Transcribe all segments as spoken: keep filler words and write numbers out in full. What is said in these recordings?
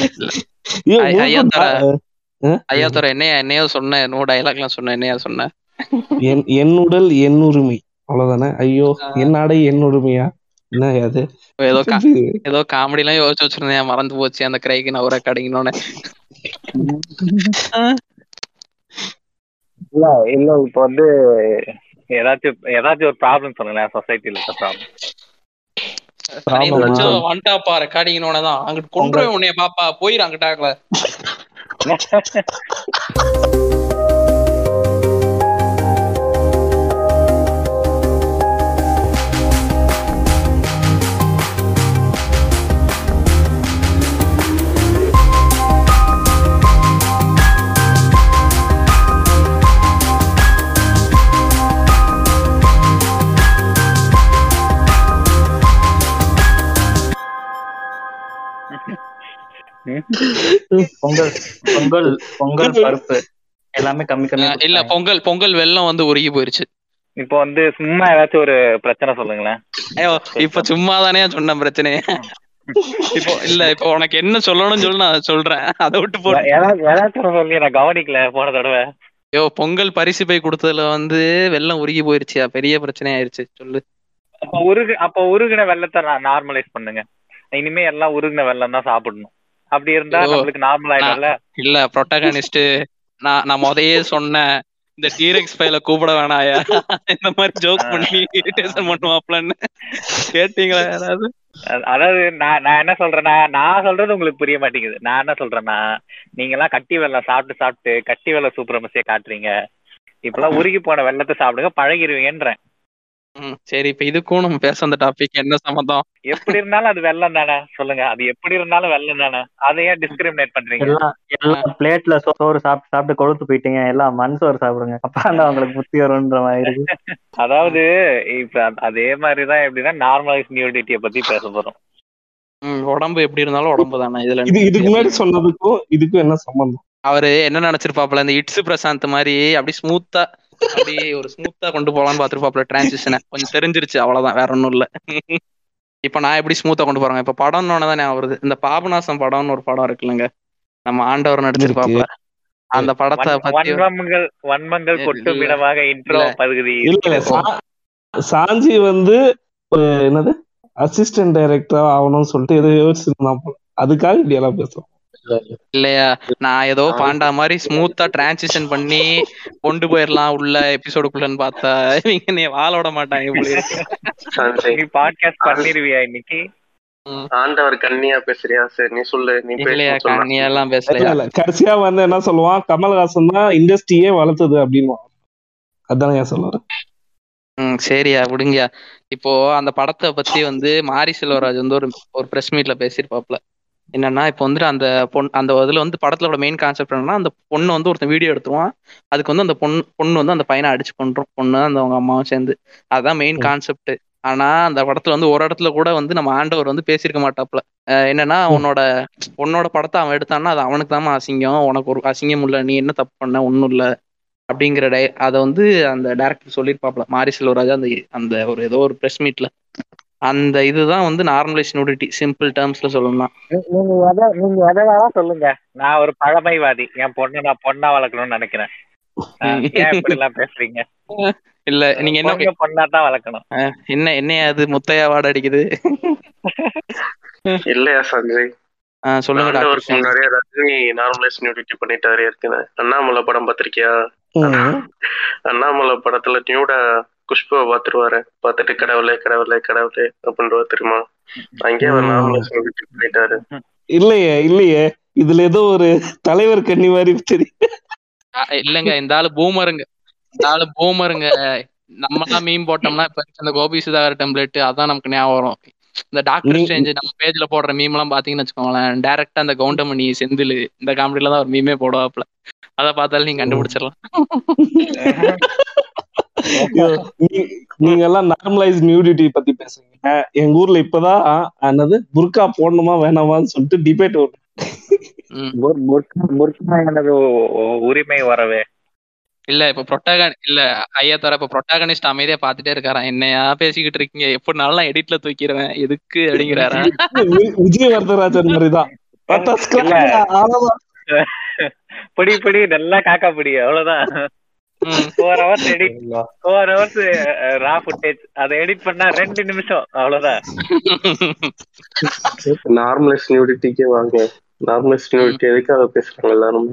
ஐயோ, ஐ- ஐயா உனக்கும் தோற டா- அஹ்? ஐயா தோற என்னையா என்னையோ சொன்ன நோ டைலாக் எல்லாம் சொன்ன என்னையா சொன்ன என் என் உடல் என் உரிமை அவ்வளவுதானே. ஐயோ, என் ஆடை என் உரிமையா? என்ன அது? ஏதோ கா இது ஏதோ காமெடி எல்லாம் யோசிச்சு வச்சிருந்தேன், மறந்து போச்சு அந்த கிரைக்கு நான் ஒரு கடிங்கன்னு. இல்ல இல்ல இப்ப வந்து ஏதாச்சும் ஏதாச்சும் ஒரு ப்ராப்ளம் சொல்லுங்களேன், சொசைட்டில இருக்க ப்ராப்ளம். ப்ராப்ளமா? ஏதாச்சும் வந்துட்டாப்பா ரெக்கார்டிங்கன்னு தான் அங்கிட்டு கொண்டு போய் உன்னைய பாப்பா போயிரு அங்கிட்டாக்கல. பொங்கல் பொங்கல் பொங்கல் பருப்பு எல்லாமே கம்மி கம்மி அஹ் இல்ல பொங்கல் பொங்கல் வெள்ளம் வந்து உருகி போயிருச்சு. இப்போ வந்து சும்மா ஏதாச்சும் ஒரு பிரச்சனை சொல்லுங்களேன். ஐயோ இப்ப சும்மா தானே சொன்ன பிரச்சனையே. இப்போ இல்ல இப்போ உனக்கு என்ன சொல்லணும்னு சொல்லி நான் சொல்றேன், அதை விட்டு போட்டு ஏதாச்சும் ஏதாச்சும் சொல்லி நான் கவனிக்கல போன தடவை. ஐயோ பொங்கல் பரிசு போய் கொடுத்ததுல வந்து வெள்ளம் உருகி போயிருச்சியா, பெரிய பிரச்சனை ஆயிருச்சு. சொல்லு. அப்ப உருகு அப்ப உருகின வெள்ளத்தை நார்மலைஸ் பண்ணுங்க. இனிமே எல்லாம் உருகின வெள்ளம் தான் சாப்பிடணும். அப்படி இருந்தா ஐயோ, நம்மளுக்கு நார்மல் ஆயிடும்ல. இல்ல ப்ரொட்டகனிஸ்ட் நான் நான் முதையே சொன்னேன் இந்த டீரெக்ஸ் பையில கூப்பிட வேணாயா இந்த மாதிரி ஜோக் பண்ணி இரிட்டேஷன் பண்ணுவாப்லன்னு கேட்டீங்களா யாராவது? அ- அதாவது நான் நான் என்ன சொல்றேன்னா, நான் சொல்றது உங்களுக்கு புரிய மாட்டேங்குது. நான் என்ன சொல்றேன்னா, நீங்க எல்லாம் கட்டி வெள்ளம் சாப்பிட்டு சாப்பிட்டு கட்டி வெள்ள சூப்பரமசியா காட்டுறீங்க. இப்பெல்லாம் உருகி போன வெள்ளத்தை சாப்பிடுங்க, பழகிருவீங்கன்றேன். ம் சரி, இப்ப இதுக்கும் நம்ம பேச அந்த டாபிக் என்ன சம்மந்தம்? எப்படி இருந்தாலும் அது வெள்ளம் தானே, சொல்லுங்க. அது எப்படி இருந்தாலும் வெள்ளம் தானே, அதை ஏன் டிஸ்கிரிமினேட் பண்றீங்க? எல்லாம் எல்லாம் பிளேட்ல சோறு சாப்பிட்டு சாப்பிட்டு கொழுத்து போயிட்டீங்க, எல்லாம் மண் சோறு சாப்பிடுங்க, அப்பதான் உங்களுக்கு புத்தி வரும்ன்ற மாதிரி இருக்கு. அதாவது இப்ப அ- அதே மாதிரிதான் எப்படின்னா நார்மலைஸ் நியூடிட்டியை பத்தி பேச போறோம். ம், உடம்பு எப்படி இருந்தாலும் உடம்பு தானே. இதுல இது இதுக்கு முன்னாடி சொன்னதுக்கும் இதுக்கும் என்ன சம்பந்தம்? அவரு என்ன நினைச்சிருப்பாப்ல, இந்த இட்ஸ் பிரசாந்த் மாதிரி அப்படி ஸ்மூத்தா அப்படியே ஒரு ஸ்மூத்தா கொண்டு போலான்னு பாத்துருப்பாப்ல டிரான்சிஷனை. கொஞ்சம் தெரிஞ்சிருச்சு, அவ்வளவுதான், வேற ஒண்ணும் இல்ல. இப்ப நான் எப்படி ஸ்மூத்தா கொண்டு போறேன், இப்ப படம்னு தானே வருது. இந்த பாபநாசம் படம்னு ஒரு படம் இருக்குல்லங்க, நம்ம ஆண்டவர் நடிச்சிருப்பாப்ல. அந்த படத்தை வன்- பத்தி வன்மங்கள் வன்மங்கள் கொட்டும் இல்ல இடமாக இன்ட்ரோ இல்ல பகுதி இல்ல இல்ல, இருக்கிறது. சா- சாஞ்சி வந்து ஒரு என்னது அசிஸ்டன்ட் டைரக்டர் ஆகணும்னு சொல்லிட்டு ஏதோ யோசிச்சிருந்தான் போல. அதுக்காக இப்படி எல்லாம் பேசுறோம். இல்லையா, நான் ஏதோ பாண்டா மாதிரி ஸ்மூத்தா டிரான்சிஷன் பண்ணி கொண்டு போயிடலாம் உள்ள எபிசோடுக்குள்ளன்னு பார்த்தா நீங்க நீ வாழ விட மாட்டாங்க இப்படி இருக்கு. சஞ்சய், நீ பாட்காஸ்ட் பண்ணிருவியா இன்னைக்கு? ம். ஆண்டவர் கண்ணியா பேசுறியா? சரி நீ சொல்லு, நீ இல்லையா பேச சொல்ல. கண்ணியா எல்லாம் இல்ல பேசலையா. இல்ல, கடைசியா வந்து என்ன சொல்லுவான், கமல்ஹாசன் தான் இண்டஸ்ட்ரியே வளர்த்தது அப்படின்னு. அதானே ஏன் சொல்லுவாரு. ம் சரியா விடுங்கயா. இப்போ அந்த படத்தை பத்தி வந்து மாரி செல்வராஜ் வந்து ஒரு ஒரு பிரஸ் மீட்ல பேசியிருப்பாப்ல. என்னன்னா இப்போ வந்துட்டு அந்த பொண் அந்த இதுல வந்து படத்தோட மெயின் கான்செப்ட் என்னன்னா, அந்த பொண்ணு வந்து ஒருத்தன் வீடியோ எடுத்துருவான், அதுக்கு வந்து அந்த பொண்ணு பொண்ணு வந்து அந்த பையனை அடிச்சு கொண்டுரும், பொண்ணு அந்த அவங்க அம்மாவும் சேர்ந்து. அதுதான் மெயின் ம். கான்செப்ட். ஆனா அந்த படத்துல வந்து ஒரு இடத்துல கூட வந்து நம்ம ஆண்டவர் வந்து பேசியிருக்க மாட்டாப்ல. அஹ் என்னன்னா, ம். உன்னோட உன்னோட படத்தை அவன் எடுத்தான்னா அது அவனுக்கு தாமா அசிங்கம், உனக்கு ஒரு அசிங்கம் இல்ல, நீ என்ன தப்பு பண்ண, ஒன்னும் இல்ல அப்படிங்கிற டை அதை வந்து அந்த டைரக்டர் சொல்லியிருப்பாப்ல மாரி செல்வராஜ் அந்த அந்த ஒரு ஏதோ ஒரு பிரஸ் மீட்ல. அந்த இதுதான் வந்து நார்மலைஸ் நியூடிட்டி, சிம்பிள் டேர்ம்ஸ்ல சொல்லணும்னா. நீ- நீங்க எதை நீங்க எதை வேணா சொல்லுங்க. நான் ஒரு பழமைவாதி, என் பொண்ணை நான் பொண்ணா வளர்க்கணும்னு நினைக்கிறேன். அஹ் ஏன் இப்படி எல்லாம் பேசுறீங்க? இல்ல நீங்க என்ன பொண்ணு பொண்ணா தான் வளர்க்கணும். அஹ் என்ன என்னையா அது முத்தையா வாட அடிக்குது? இல்லையா சஞ்சய், ஆஹ் சொல்லுங்க டாக்டர் ஆண்டவருக்கு சாம். முன்னாடியே ரஜினி நார்மலைஸ் நியூடிட்டி பண்ணிட்டாரு ஏற்கனவே. அண்ணாமலை படம் பார்த்திருக்கியா? ம். அண்ணாமலை படத்துல நியூடா குஷ்புவை பாத்துருவாரு, பார்த்துட்டு கடவுளே கடவுளே கடவுளே அப்படின்றவா தெரியுமா? அங்கேயே அவர் ம். நார்மலைஸ் நியூடிட்டி பண்ணிட்டாரு. இல்லையே இல்லையே, இதுல ஏதோ ஒரு தலைவர் கண்ணி மாதிரி தெரியும். அஹ் இல்லங்க, இந்த ஆளு பூமருங்க, இந்த ஆளு பூமருங்க. நம்மலாம் மீன் போட்டோம்னா இப்ப இந்த கோபி சுதாகர் டெம்ப்ளேட் அதான் நமக்கு ஞாபகம் வரும். இந்த டாக்டர் நீ ஸ்ட்ரேஞ்ச் நம்ம பேஜ்ல போடுற மீம் எல்லாம் பாத்தீங்கன்னு வச்சுக்கோங்களேன், டைரக்டா அந்த கவுண்டமணி செந்தில் இந்த காமெடியில தான் ஒரு மீமே போடுவாப்ல. அதை பார்த்தாலும் நீங்க ம். கண்டுபிடிச்சிடலாம். ஐயோ, நீ- நீங்க எல்லாம் நார்மலைஸ் நியூடிட்டி பத்தி பேசுறீங்க. எங்க ஊர்ல இப்பதான் என்னது புர்கா போடணுமா வேணாமான்னு சொல்லிட்டு டிபேட் வரும். ம். புர்- புர்கா- புர்கா எனது உ- உ- உரிமை வரவே. இல்ல இப்ப புரோட்டாகன் இல்ல ஐயா தர இப்ப புரோட்டாகனிஸ்ட் அமைதியா பாத்துட்டே இருக்காராம், என்னையா பேசிக்கிட்டு இருக்கீங்க, எப்படினாலும் நான் எடிட்ல தூக்கிடுவேன் எதுக்கு அப்படிங்கிறாரா. வி- விஜய் வரதராஜன் மாதிரிதான். பார்த்தா இல்ல scratch அவ்வளவுதான். பொடி பொடி நல்லா காக்கா பொடி அவ்வளவுதான். ம். Four hours edit four hours raw footage அதை எடிட் பண்ணா ரெண்டு நிமிஷம் அவ்வளவுதான். நார்மலைஸ் நியூடிட்டிக்கே வாங்க. நார்மலைஸ் நியூடிட்டி எதுக்காக பேசுறாங்க எல்லாரும்?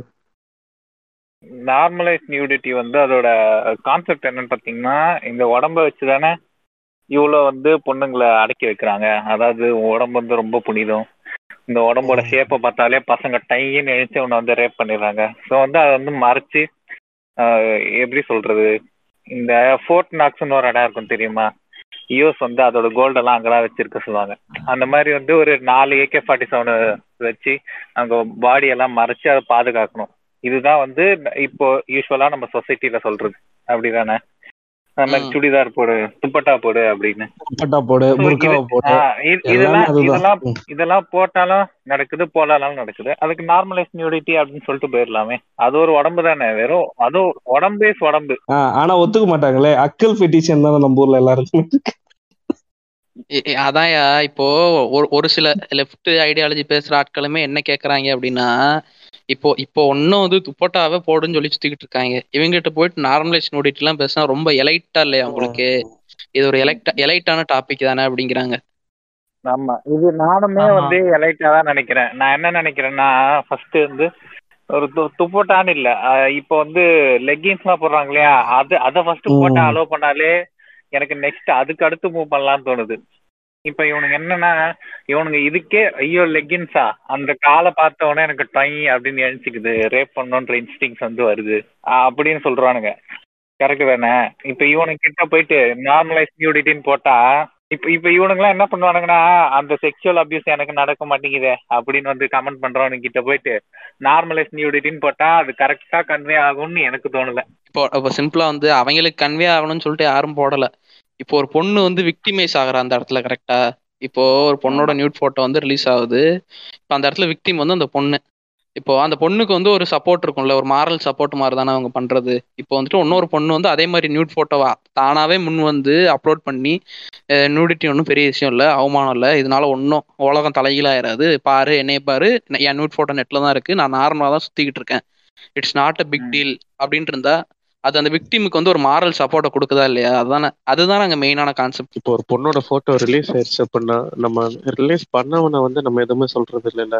நார்மலைஸ் நியூடிட்டி வந்து அதோட கான்செப்ட் என்னன்னு பாத்தீங்கன்னா, இந்த உடம்ப வச்சுதானே இவ்வளவு வந்து பொண்ணுங்களை அடக்கி வைக்கிறாங்க. அதாவது உடம்பு வந்து ரொம்ப புனிதம், இந்த உடம்போட ஷேப்பை பார்த்தாலே பசங்க டைன்னு நினைச்சு உன்னை வந்து ரேப் பண்ணிடுறாங்க. ஸோ வந்து அதை வந்து மறைச்சு ஆஹ் எப்படி சொல்றது, இந்த ஃபோர்ட் நாக்ஸ்ன்னு ஒரு இடம் இருக்கும் தெரியுமா, யூஎஸ் வந்து அதோட கோல்டெல்லாம் அங்கெல்லாம் வச்சிருக்க சொல்லுவாங்க. அந்த மாதிரி வந்து ஒரு நாலு ஏகே ஃபார்ட்டி செவன் வச்சு அங்க பாடி எல்லாம் மறைச்சு அதை பாதுகாக்கணும். இதுதான் வந்து இப்போ யூஸ்வலா நம்ம சொசைட்டில சொல்றது, அப்படிதானே? அந்த மாதிரி ம். சுடிதார் போடு, துப்பட்டா போடு அப்படின்னு. பட்டா போடு, So, புர்காவை இது- போடு, ஆஹ் இது- எல்லாமே இதெல்லாம் அதுதான். இதெல்லாம் ம். இதெல்லாம் போட்டாலும் நடக்குது, போடாலும் நடக்குது. அதுக்கு நார்மலைஸ் நியூடிட்டி அப்படின்னு சொல்லிட்டு போயிடலாமே. அது ஒரு உடம்பு தானே, வெறும் அதுவும் உடம்பே உடம்பு. ஆ, ஆனா ஒத்துக்க மாட்டாங்களே, அக்கல் ஃபெட்டிஷன் தானே நம்ம ஊர்ல எல்லாருக்கும். இ- இ- அதான்யா இப்போ ஒரு ஒரு சில லெஃப்ட் ஐடியாலஜி பேசுற ஆட்களுமே என்ன கேக்குறாங்க அப்படின்னா, இப்போ இப்போ ஒன்னும் வந்து துப்பட்டாவே போடுன்னு சொல்லி சுத்திக்கிட்டு இருக்காங்க. இவங்ககிட்ட போயிட்டு நார்மலைஸ் நோடிட்டு எல்லாம் பேசினா ரொம்ப எலைட்டா இல்லையா உங்களுக்கு? இது ஒரு எலைக்டா எலைட்டான டாபிக் தானே அப்படிங்கிறாங்க. ஆமா, இது நானுமே ஆமா. வந்து எலைட்டா தான் நினைக்கிறேன். நான் என்ன நினைக்கிறேன்னா, ஃபர்ஸ்ட் வந்து ஒரு து துப்பட்டான்னு இல்ல, அஹ் இப்போ வந்து லெக்கின்ஸ் எல்லாம் போடுறாங்க இல்லையா, அது அதை ஃபர்ஸ்ட் போட்டு ம். அலோவ் பண்ணாலே எனக்கு நெக்ஸ்ட் அதுக்கு அடுத்து மூவ் பண்ணலாம்னு தோணுது. இப்ப இவனுங்க என்னன்னா, இவனுங்க இதுக்கே ஐயோ லெக்கின்ஸா, அந்த காலை பார்த்த உடனே எனக்கு டை அப்படின்னு எழுச்சிக்குது, ரேப் பண்ணணுன்ற இன்ஸ்டிங்ஸ் வந்து வருது அஹ் அப்படின்னு சொல்றானுங்க. கரெக்ட் தானே? இப்ப இவனுங்க கிட்ட போயிட்டு நார்மலைஸ் நியூடிட்டின்னு போட்டா, இப்ப இப்ப இவனுங்கெல்லாம் என்ன பண்ணுவானுங்கன்னா, அந்த செக்ஷுவல் அபியூஸ் எனக்கு நடக்க மாட்டேங்குதே அப்படின்னு வந்து கமெண்ட் பண்றவனுங்க கிட்ட போயிட்டு நார்மலைஸ் நியூடிட்டின்னு போட்டா அது கரெக்டா கன்வே ஆகும்னு எனக்கு தோணல. இப்போ இப்போ சிம்பிளா வந்து அவங்களுக்கு கன்வே ஆகணும்னு சொல்லிட்டு யாரும் போடல. இப்போ ஒரு பொண்ணு வந்து விக்டிமைஸ் ஆகுற அந்த இடத்துல, கரெக்டா? இப்போ ஒரு பொண்ணோட ஆமா. நியூட் போட்டோ வந்து ரிலீஸ் ஆகுது. இப்போ அந்த இடத்துல விக்டிம் வந்து அந்த பொண்ணு. இப்போ அந்த பொண்ணுக்கு வந்து ஒரு சப்போர்ட் இருக்கும்ல, ஒரு மாரல் சப்போர்ட் மாதிரி தானே அவங்க பண்றது. இப்போ வந்துட்டு இன்னொரு பொண்ணு வந்து அதே மாதிரி நியூட் போட்டோவா தானாவே முன் வந்து அப்லோட் பண்ணி, நியூடிட்டி ஒன்றும் பெரிய விஷயம் இல்லை, அவமானம் இல்லை, இதனால ஒன்றும் உலகம் தலைகீழாயிராது, பாரு என்னைய பாரு, என் நியூட் போட்டோ நெட்ல தான் இருக்கு, நான் நார்மலாக தான் சுத்திக்கிட்டு இருக்கேன், it's not a big deal அப்படின்ட்டு இருந்தா அது அந்த விக்டிமுக்கு வந்து ஒரு மாரல் சப்போர்ட்டை கொடுக்குதா இல்லையா? அதுதானே அதுதான் அங்கே மெயினான கான்செப்ட். இப்போ ஒரு பொண்ணோட போட்டோ ரிலீஸ் ஆயிடுச்சு அப்படின்னா, நம்ம ரிலீஸ் பண்ணவனை வந்து நம்ம எதுவுமே சொல்றது இல்லைல்ல.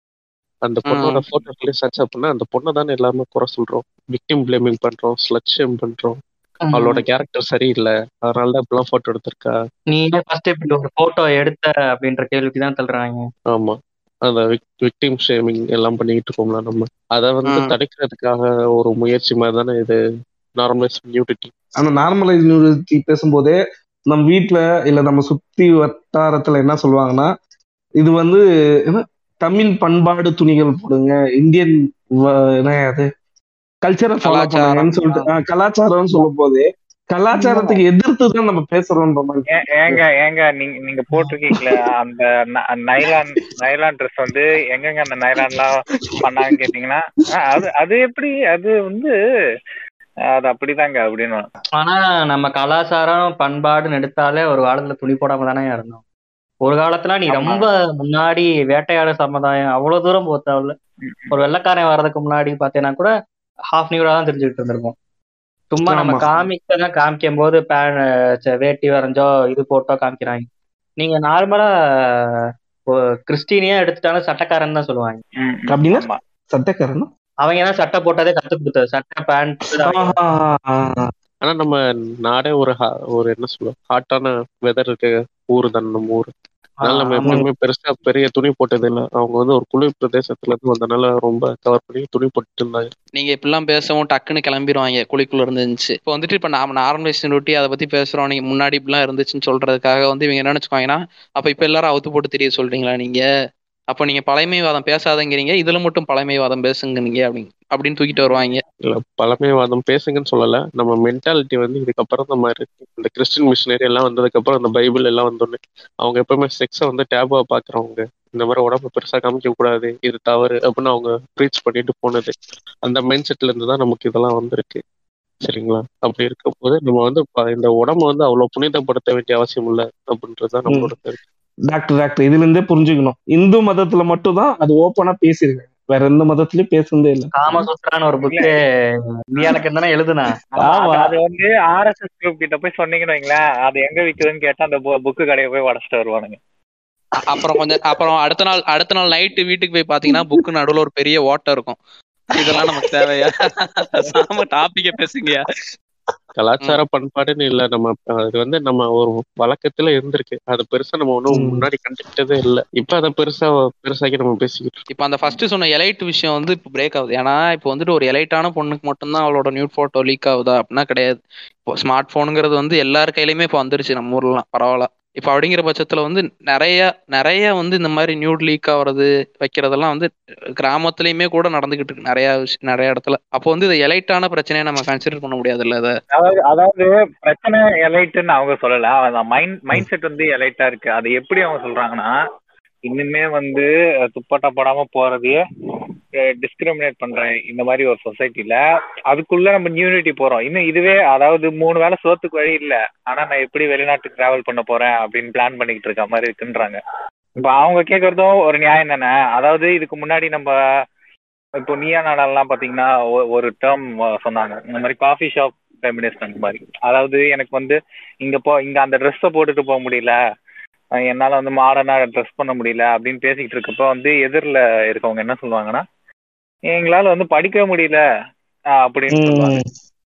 அந்த பொண்ணோட ம். போட்டோ ரிலீஸ் ஆச்சு அப்படின்னா அந்த பொண்ணை தானே எல்லாமே குறை சொல்றோம், விக்டிம் பிளேமிங் பண்றோம், ஸ்லட் ஷேம் பண்றோம். அவளோட கேரக்டர் சரியில்லை, அதனாலதான் இப்பெல்லாம் போட்டோ எடுத்திருக்கா. நீ ஏன் ஃபர்ஸ்ட் இப்படி ஒரு போட்டோ எடுத்த அப்படின்ற கேள்விக்கு தான் தள்ளுறாங்க. ஆமா, அந்த விக்டிம் ஷேமிங் எல்லாம் பண்ணிக்கிட்டு இருக்கோம்ல நம்ம. அதை வந்து ம். தடுக்கிறதுக்காக ஒரு முயற்சி மாதிரி தானே இது நார்மலைஸ் நியூடிட்டி. அந்த நார்மலைஸ் நியூடிட்டி பேசும்போதே நம்ம வீட்ல இல்ல நம்ம சுத்தி வட்டாரத்துல என்ன சொல்லுவாங்கன்னா, இது வந்து என்ன, தமிழ் பண்பாடு துணிகள் போடுங்க, இந்தியன் வ- என்ன அது கல்ச்சரை ஃபாலோ கலாச்சாரம். பண்ணுங்கன்னு சொல்லிட்டு ஆஹ் கலாச்சாரம்னு சொல்லும் போதே கலாச்சாரத்துக்கு எதிர்த்து தான் நம்ம பேசுறோம்ன்ற மாதிரி. ஏ- ஏங்க ஏங்க நீங்க நீங்க போட்டிருக்கீங்களே அந்த ந- நைலான் நைலான் ட்ரெஸ் வந்து எங்கங்க அந்த நைலான்லாம் பண்ணாங்கன்னு கேட்டீங்கன்னா, ஆ, அது அது எப்படி அது வந்து அது அப்படிதாங்க அப்படின்னு. ஆனா நம்ம கலாச்சாரம் பண்பாடுன்னு எடுத்தாலே ஒரு காலத்துல துணி போடாம தானே இருந்தோம். ஒரு காலத்துல நீ ஆமா. ரொம்ப முன்னாடி வேட்டையாட சமுதாயம் அவ்வளவு தூரம் போத்தாவில் ஒரு வெள்ளைக்காரன் வர்றதுக்கு முன்னாடி பாத்தீங்கன்னா கூட ஹாஃப் நியூடா தான் தெரிஞ்சுக்கிட்டு இருந்திருக்கும். சும்மா நம்ம ஆமா. காமிக்க தான் காமிக்கும் போது பேன் வேட்டி வரைஞ்சோ இது போட்டோ காமிக்கிறாங்க. நீங்க நார்மலா கிறிஸ்டினியா எடுத்துட்டாலும் சட்டக்காரன் தான் சொல்லுவாங்க. ம், ம், அப்படின்னா ஆமா. சட்டக்காரன் அவங்க தான் சட்டை போட்டதே கத்து கொடுத்தது, சட்டை பேண்ட். ஆனா நம்ம நாடே ஒரு ha- ஒரு என்ன சொல்லுவோம், ஹாட்டான வெதர் இருக்க ஊரு தானே நம்ம ஊரு. அதனால நம்ம எப்பவுமே பெருசா பெரிய துணி போட்டது இல்லை. அவங்க வந்து ஒரு குளிர் பிரதேசத்துல இருந்து வந்தனால ரொம்ப கவர் பண்ணி துணி போட்டுட்டு இருந்தாங்க. நீங்க இப்படிலாம் பேசவும் டக்குன்னு கிளம்பிடுவாங்க குழிக்குள்ள இருந்துச்சு. இப்போ வந்துட்டு இப்ப நாம நார்மலைசேஷன் ரொட்டி அதை பத்தி பேசுறோம், நீங்க முன்னாடி இப்படிலாம் இருந்துச்சுன்னு சொல்றதுக்காக வந்து இவங்க என்ன நினைச்சுக்குவாங்கன்னா, அப்ப இப்ப எல்லாரும் அவுத்து போட்டு தெரிய சொல்றீங்களா நீங்க? அப்ப நீங்க பழமைவாதம் பேசாதங்கிறீங்க, இதுல மட்டும் பழமைவாதம் பேசுங்க நீங்க அப்படின்னு அப்படின்னு தூக்கிட்டு வருவாங்க. இல்ல, பழமைவாதம் பேசுங்கன்னு சொல்லல. நம்ம மென்டாலிட்டி வந்து இதுக்கப்புறம் தான் மாறி இருக்கு. இந்த கிறிஸ்டின் மிஷினரி எல்லாம் வந்ததுக்கு அப்புறம் இந்த பைபிள் எல்லாம் வந்தோடனே அவங்க எப்பவுமே செக்ஸை வந்து டேபுவா பாக்குறவங்க, இந்த மாதிரி உடம்பு பெருசா காமிக்க கூடாது, இது தவறு அப்படின்னு அவங்க ப்ரீச் பண்ணிட்டு போனது. அந்த மைண்ட் செட்ல இருந்து தான் நமக்கு இதெல்லாம் வந்திருக்கு. சரிங்களா? அப்படி இருக்கும் போது நம்ம வந்து ப- இந்த உடம்ப வந்து அவ்வளவு புனிதப்படுத்த வேண்டிய அவசியம் இல்லை அப்படின்றதுதான் நம்மளோட கருத்து. டாக்டர் டாக்டர் இதுல இருந்தே புரிஞ்சுக்கணும். இந்து மதத்துல மட்டும் தான் அது ஓப்பனா பேசியிருக்காங்க, வேற எந்த மதத்திலயும் பேசுனதே இல்ல. காமசூத்ரான்னு ஒரு இல்ல புக்கு இந்தியாவுக்கு தானே எழுதுனா. ஆமா அது ஆமா அது வந்து ஆர்எஸ்எஸ் குரூப் கிட்ட போய் சொன்னீங்கன்னு வைங்களேன், அது எங்க விக்குதுன்னு கேட்டா அந்த புக்கு கடையை போய் உடச்சிட்டு வருவானுங்க. அ- அப்புறம் கொஞ்சம் அப்புறம் அடுத்த நாள் அடுத்த நாள் நைட்டு வீட்டுக்கு போய் பாத்தீங்கன்னா புக்கு நடுவுல ஒரு பெரிய ஓட்டை இருக்கும். இதெல்லாம் நமக்கு தேவையா? சாம டாபிக்க பேசுங்கயா. ம் கலாச்சார பண்பாடுன்னு இல்ல, நம்ம அது வந்து நம்ம ஒரு வழக்கத்துல இருந்திருக்கு. அது பெருசா நம்ம ஒன்றும் ம். முன்னாடி கண்டுக்கிட்டதே இல்லை. இப்ப அதை பெருசா பெருசாக்கி நம்ம பேசிக்கிட்டு இருக்கோம். இப்போ அந்த ஃபர்ஸ்ட் சொன்ன எலைட் விஷயம் வந்து இப்போ பிரேக் ஆகுது. ஏன்னா இப்போ வந்துட்டு ஒரு எலைட்டான பொண்ணுக்கு மட்டும்தான் அவளோட நியூட் போட்டோ லீக் ஆகுதா அப்படின்னா கிடையாது. இப்போ ஸ்மார்ட் போனுங்கிறது வந்து எல்லார் கையிலயுமே இப்போ வந்துருச்சு நம்ம ஊர்லாம், பரவாயில்ல. இப்போ அப்படிங்கிற பட்சத்துல வந்து நிறைய நிறைய வந்து இந்த மாதிரி நியூட் லீக் ஆகுறது வைக்கிறதெல்லாம் வந்து கிராமத்துலயுமே கூட நடந்துகிட்டு இருக்கு நிறைய விஷயம் நிறைய இடத்துல. அப்போ வந்து இது எலைட்டான பிரச்சனையை நம்ம கன்சிடர் பண்ண முடியாதுல்ல அதை. அதாவது அதாவது பிரச்சனை எலைட்டுன்னு அவங்க சொல்லல, அந்த மைண்ட் மைண்ட் செட் வந்து எலைட்டா இருக்கு. அது எப்படி அவங்க சொல்றாங்கன்னா, இன்னுமே வந்து அஹ், துப்பட்டா போடாம போறதையே டிஸ்கிரிமினேட் பண்ற இந்த மாதிரி ஒரு சொசைட்டில அதுக்குள்ள நம்ம நியூனிட்டி போறோம். இன்னும் இதுவே அதாவது மூணு வேளை சோத்துக்கு வழி இல்ல, ஆனா நான் எப்படி வெளிநாட்டுக்கு டிராவல் பண்ண போறேன் அப்படின்னு பிளான் பண்ணிக்கிட்டு இருக்க மாதிரி இருக்குன்றாங்க. இப்ப அவங்க கேட்கறதும் ஒரு நியாயம் தானே. அதாவது இதுக்கு முன்னாடி நம்ம இப்போ நீயா நாடாலாம் பாத்தீங்கன்னா ஒ- ஒரு டேர்ம் சொன்னாங்க, இந்த மாதிரி காஃபி ஷாப் ஃபெமினிஸ்ட் அந்த மாதிரி. அதாவது எனக்கு வந்து இங்க போ இங்க அந்த ட்ரெஸ்ஸை போட்டுட்டு போக முடியல, அஹ் என்னால வந்து மாடர்னா ட்ரெஸ் பண்ண முடியல அப்படின்னு பேசிக்கிட்டு இருக்கப்ப வந்து எதிரில் இருக்கவங்க என்ன சொல்லுவாங்கன்னா, எங்களால வந்து படிக்க முடியல அஹ் அப்படின்னு சொல்லுவாங்க. ம்.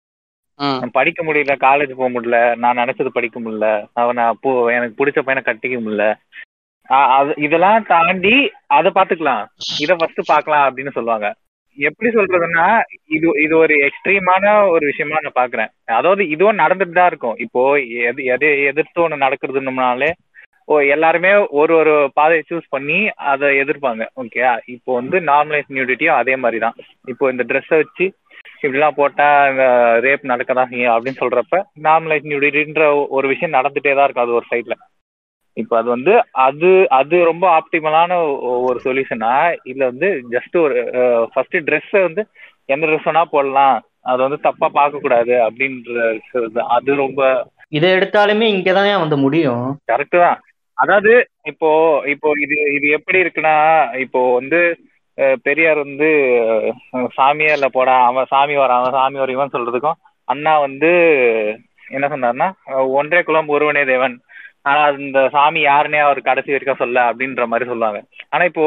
ம் நான் படிக்க முடியல, காலேஜ் போக முடியல, நான் நினைச்சது படிக்க முடியல, அவனை பூ எனக்கு பிடிச்ச பையனை கட்டிக்க முடியல, ஆஹ் அது இதெல்லாம் தாண்டி அதை பாத்துக்கலாம், இதை ஃபர்ஸ்ட் பார்க்கலாம் அப்படின்னு சொல்லுவாங்க. எப்படி சொல்றதுன்னா, இது இது ஒரு எக்ஸ்ட்ரீமான ஒரு விஷயமா நான் பாக்குறேன். அதாவது இதுவும் நடந்துட்டு தான் இருக்கும். இப்போ எது எது எதிர்த்து ஒண்ணு நடக்குதுன்னாலே ஓ எல்லாருமே ஒரு ஒரு பாதையை சூஸ் பண்ணி அதை எதிர்ப்பாங்க. ஓகே, இப்போ வந்து நார்மலைஸ் நியூடிட்டியும் அதே மாதிரி தான். இப்போ இந்த ட்ரெஸ்ஸை வச்சு இப்படிலாம் போட்டா இந்த ரேப் நடக்க தான் செய்யும் அப்படின்னு சொல்றப்ப நார்மலைஸ் நியூடிட்டின்ற ஒரு விஷயம் நடந்துட்டே தான் இருக்கும் அது ஒரு சைட்ல. இப்போ அது வந்து அது அது ரொம்ப ஆப்டிமலான ஒரு சொல்யூஷனா இல்ல வந்து ஜஸ்ட் ஒரு ஃபர்ஸ்ட் ட்ரெஸ்ஸை வந்து எந்த ட்ரெஸ் வேணா போடலாம், அது வந்து தப்பா பார்க்க கூடாது அப்படின்ற அது ரொம்ப இதை எடுத்தாலுமே இங்கதானே வந்து முடியும். கரெக்டு தான். அதாவது இப்போ இப்போ இது இது எப்படி இருக்குன்னா, இப்போ வந்து அஹ், பெரியார் வந்து அஹ், சாமியே இல்லை போடா, அவன் சாமி வரான் அவன் சாமி வரைவன் சொல்றதுக்கும், அண்ணா வந்து என்ன சொன்னார்னா, அஹ், ஒன்றே குலம் ஒருவனே தேவன், ஆனா அந்த சாமி யாருன்னே அவர் கடைசி வரைக்கும் சொல்ல அப்படின்ற மாதிரி சொல்லுவாங்க. ஆனா இப்போ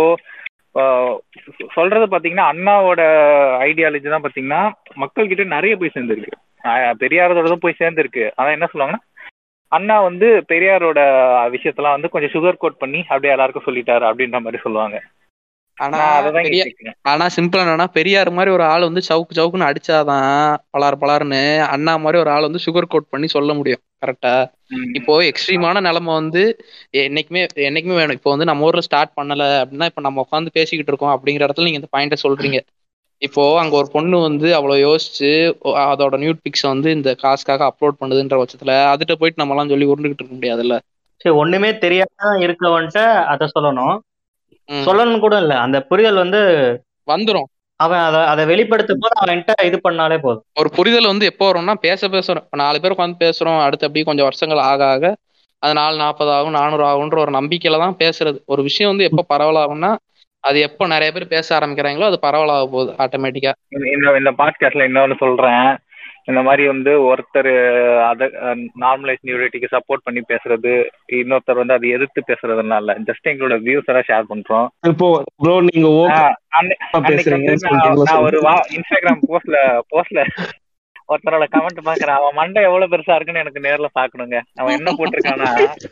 அஹ், சொ- சொல்றது பாத்தீங்கன்னா அண்ணாவோட ஐடியாலஜி தான் பாத்தீங்கன்னா மக்கள் கிட்ட நிறைய போய் சேர்ந்துருக்கு, அஹ், பெரியாரோடதும் போய் சேர்ந்துருக்கு. ஆனா என்ன சொல்லுவாங்கன்னா, அண்ணா வந்து பெரியாரோட விஷயத்தெல்லாம் வந்து கொஞ்சம் சுகர் கோட் பண்ணி அப்படியே எல்லாருக்கும் சொல்லிட்டாரு அப்படின்ற மாதிரி சொல்லுவாங்க. ஆனா நான் அதை தான் பெரிய கேட்கிறேன். ஆனா சிம்பிளா என்னன்னா, பெரியார் மாதிரி ஒரு ஆள் வந்து சவுக்கு சவுக்குன்னு அடிச்சாதான் பலார் பலார்னு அண்ணா மாதிரி ஒரு ஆள் வந்து சுகர் கோட் பண்ணி சொல்ல முடியும். கரெக்டா? ம். இப்போ எக்ஸ்ட்ரீமான நிலைமை வந்து என்னைக்குமே என்னைக்குமே வேணும். இப்போ வந்து நம்ம ஊர்ல ஸ்டார்ட் பண்ணல அப்படின்னா, இப்ப நம்ம உட்காந்து பேசிக்கிட்டு இருக்கோம் அப்படிங்கிற இடத்துல நீங்க இந்த பாயிண்ட சொல்றீங்க. இப்போ அங்க ஒரு பொண்ணு வந்து அவ்வளவு யோசிச்சு ஒ- அதோட நியூட் பிக்ஸ் வந்து இந்த காசுக்காக அப்லோட் பண்ணுதுன்ற பட்சத்துல அதுட்ட போயிட்டு நம்ம எல்லாம் சொல்லி உருண்டுகிட்டு இருக்க முடியாதுல்ல. சரி, ஒண்ணுமே தெரியாம இருக்கவன்ட்ட அதை சொல்லணும். ம். சொல்லணும் கூட இல்ல, அந்த புரிதல் வந்து வந்துரும். அவன் அதை அதை வெளிப்படுத்தும் போது அவன்கிட்ட இது பண்ணாலே போதும். ஒரு புரிதல் வந்து எப்போ வரும்னா, பேச பேசுறோம். இப்ப நாலு பேர் உட்காந்து பேசுறோம், அடுத்து அப்படியே கொஞ்சம் வருஷங்கள் ஆக ஆக அது நாலு நாற்பது ஆகும் நானூறு ஆகுன்ற ஒரு நம்பிக்கையில தான் பேசுறது. ஒரு விஷயம் வந்து எப்போ பரவலாகும்னா, அது எப்போ நிறைய பேர் பேச ஆரம்பிக்கிறாங்களோ அது பரவலாக போகுது ஆட்டோமேட்டிக்கா. இந்த இந்த- இந்த பாட்காஸ்ட்ல இன்னொன்னு சொல்றேன். இந்த மாதிரி வந்து ஒருத்தர் அதை நார்மலைஸ் நியூரிட்டிக்கு சப்போர்ட் பண்ணி பேசுறது, இன்னொருத்தர் வந்து அதை எதிர்த்து பேசுறதுனால ஜஸ்ட் எங்களோட வியூஸ் எல்லாம் ஷேர் பண்றோம். இப்போ ப்ரோ நீங்க ஓப்பனா ஆஹ் அன்னை- அன்னைக்கு வந்து பேசுறீங்கன்னு நான் சொல்றீங்களா நான் ஒரு சொல்லுங்க. வா இன்ஸ்டாகிராம் போஸ்ட்ல போஸ்ட்ல ஒருத்தரோட கமெண்ட் பாக்குறேன். அவன் மண்டை எவ்வளவு பெருசா இருக்குன்னு எனக்கு நேர்ல பாக்கணுங்க. அவன் என்ன போட்டிருக்கானா,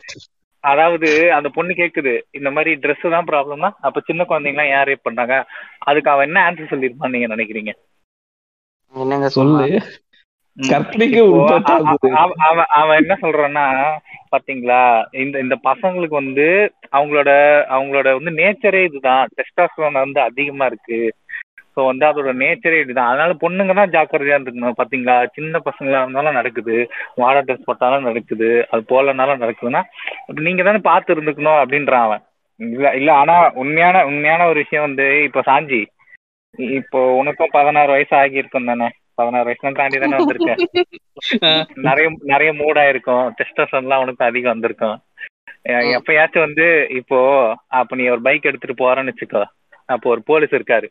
அதாவது அந்த பொண்ணு கேக்குது இந்த மாதிரி Dress தான் ப்ராப்ளம்னா அப்ப சின்ன குழந்தைங்க ஏன் ரேப் பண்ணாங்க, அதுக்கு அவன் என்ன ஆன்சர் சொல்லிருப்பான்னு நீங்க நினைக்கிறீங்க? என்னங்க சொல்லு, சொல்லு. ம். கற்பனைக்கு இப்போ அ- உட்பட்டாது. அ- அவ- அவன் அவன் என்ன சொல்றான்னா, பாத்தீங்களா இந்த இந்த பசங்களுக்கு வந்து அவங்களோட அவங்களோட வந்து நேச்சரே இதுதான், டெஸ்டாஸ்டரோன் வந்து அதிகமா இருக்கு. ஸோ வந்து அதோட நேச்சரே இதுதான். அதனால பொண்ணுங்க தான் ஜாக்கிரதையா இருந்துக்கணும். பாத்தீங்களா, சின்ன பசங்களா இருந்தாலும் நடக்குது, மாடர்ன் ட்ரெஸ் போட்டாலும் நடக்குது, அது போலனாலும் நடக்குதுன்னா அப்ப நீங்க தானே பார்த்து இருந்துக்கணும் அப்படின்றான் அவன். இல்ல இல்ல ஆனா உண்மையான உண்மையான ஒரு விஷயம் வந்து, இப்போ சாஞ்சி இப்போ உனக்கும் பதினாறு வயசு ஆகியிருக்கும் தானே, பதினாறு வயசுலாம் தாண்டி தானே வந்திருக்க, அஹ் நிறைய நிறைய மூடா இருக்கும், டெஸ்டோஸ்டெரான் எல்லாம் உனக்கு அதிகம் வந்திருக்கும். அஹ் ம். எப்பயாச்சும் வந்து இப்போ அப்ப நீ ஒரு பைக் எடுத்துட்டு போறேன்னு வச்சுக்கோ, அப்போ ஒரு போலீஸ் இருக்காரு,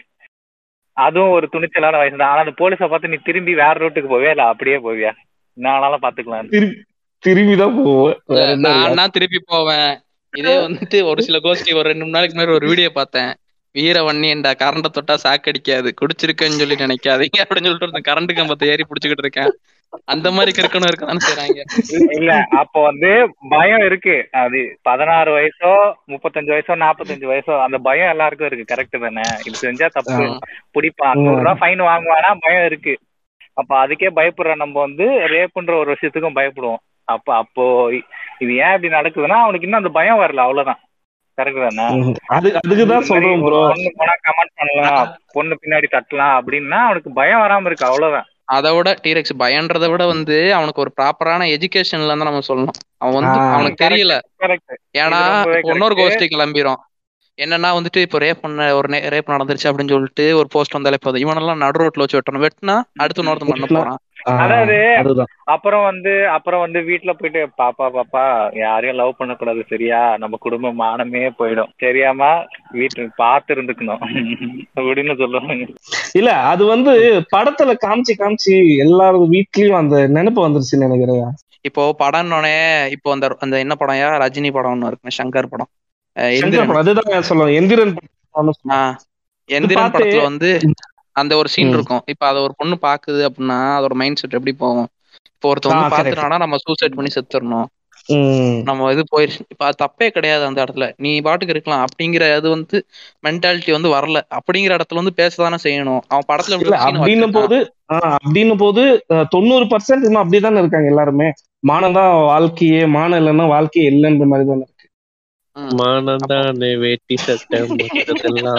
அதுவும் ஒரு துணிச்சலான வயசு தான். ஆனா அந்த போலீஸை பார்த்து நீ திரும்பி வேற ரூட்டுக்கு போவியா இல்ல அப்படியே போவியா? என்ன வேணாலும் பாத்துக்கலாம். திரும்பி திரும்பி தான் போவேன், இல்ல வேற என்ன இருக்கு? நான் தான் திருப்பி போவேன். இதே வந்துட்டு ஒரு சில கோஷ்டி ஒரு ரெண்டு மூணு நாளைக்கு முன்னாடி ஒரு வீடியோ பார்த்தேன். வீர வன்னியன்டா, கரண்ட தொட்டா சாக்கடிக்காது, குடிச்சிருக்கேன்னு சொல்லி நினைக்காதீங்க அப்படின்னு சொல்லிட்டு ஒரு கரண்ட் கம்பத்தை ஏறி புடிச்சுக்கிட்டு இருக்கேன். அந்த மாதிரி கிறுக்கணும் இருக்கதானே செய்றாங்க. இல்ல இல்ல, அப்போ வந்து பயம் இருக்கு. அது பதினாறு வயசோ முப்பத்தஞ்சு வயசோ நாற்பத்தஞ்சு வயசோ அந்த பயம் எல்லாருக்கும் இருக்கு. கரெக்ட் தானே? இது செஞ்சா தப்பு, ம். பிடிப்பான், நூறு ரூபாய் ஃபைன் வாங்குவானா, பயம் இருக்கு. அப்ப அதுக்கே பயப்படுற நம்ம வந்து ரேப்புன்ற ஒரு விஷயத்துக்கும் பயப்படுவோம். அப்ப அப்போ இ- இது ஏன் இப்படி நடக்குதுன்னா அவனுக்கு இன்னும் அந்த பயம் வரல, அவ்வளவுதான். கரெக்ட் தானே? ம். அது அதுக்குதான் இந்த மாதிரி சொல்றேன் ஒரு ப்ரோ. பொண்ணு போனா கமெண்ட் பண்ணலாம், பொண்ணு பின்னாடி தட்டலாம் அப்படின்னா அவனுக்கு பயம் வராம இருக்கு, அவ்வளவுதான். அதை விட டீரெக்ஸ் பயன்றதை விட வந்து அவனுக்கு ஒரு ப்ராப்பரான எஜுகேஷன்ல தான் நம்ம சொல்லணும். அவன் வந்து ஆஹ் அவனுக்கு தெரியல. கரெக்ட். ஏன்னா இது ரொம்பவே இப்போ இன்னொரு கரெக்ட். கோஷ்டி கிளம்பிரும். என்னன்னா வந்துட்டு இப்போ ரேப் பண்ண ஒரு ரேப் நடந்துருச்சு அப்படின்னு சொல்லிட்டு ஒரு போஸ்ட் வந்தாலே போதும், இவனெல்லாம் நடு ரோட்ல வச்சு வெட்டணும், வெட்டினா அடுத்து இன்னொருத்தன் பண்ண போறான். அதாவது அதுதான் அப்புறம் வந்து அப்புறம் வந்து வீட்டுல போயிட்டு பாப்பா பாப்பா யாரையும் லவ் பண்ணக்கூடாது சரியா, நம்ம குடும்ப மானமே போயிடும் தெரியாம வீட்டு பார்த்து இருந்துக்கணும் அப்படின்னு சொல்லுவாங்க. இல்ல, அது வந்து படத்துல காமிச்சு காமிச்சு எல்லாரும் வீட்லயும் அந்த நினைப்பு வந்துருச்சுன்னு நினைக்கிறேன். இப்போ படம்னோடனே இப்போ அந்த அந்த என்ன படம்யா, ரஜினி படம் ஒண்ணு இருக்குங்க, சங்கர் படம், அஹ் சங்கர் எந்திரன். படம் அதுதான் சொல்லுவாங்க, எந்திரன் படம்னு சொல்லுவாங்க. ஆஹ் எந்திரன் பார்த்து- படத்துல வந்து அந்த ஒரு சீன் ம். இருக்கும். இப்ப அதை ஒரு பொண்ணு பாக்குது அப்படின்னா அதோட மைண்ட் செட் எப்படி போகும்? இப்போ ஒருத்தன் ஆ, வந்து correct. பாத்துட்டானா நம்ம சூசைட் பண்ணி செத்துறணும், ம். நம்ம இது போயிருச்சு. இப்ப அது தப்பே கிடையாது அந்த இடத்துல, நீ பாட்டுக்கு இருக்கலாம் அப்படிங்கிற அது வந்து மென்டாலிட்டி வந்து வரல. அப்படிங்கிற இடத்துல வந்து பேசதானே செய்யணும். அவன் படத்துல இல்ல அப்படின்னும் போது ஆஹ் அப்படின்னும் போது அஹ், தொண்ணூறு பர்சன்ட் இன்னும் அப்படிதானே இருக்காங்க எல்லாருமே. மானம் தான் வாழ்க்கையே, மானம் இல்லைன்னா வாழ்க்கையே இல்லைன்ற மாதிரி தானே இருக்கு. மானந்தானே வேட்டி சட்டை முற்றதெல்லாம்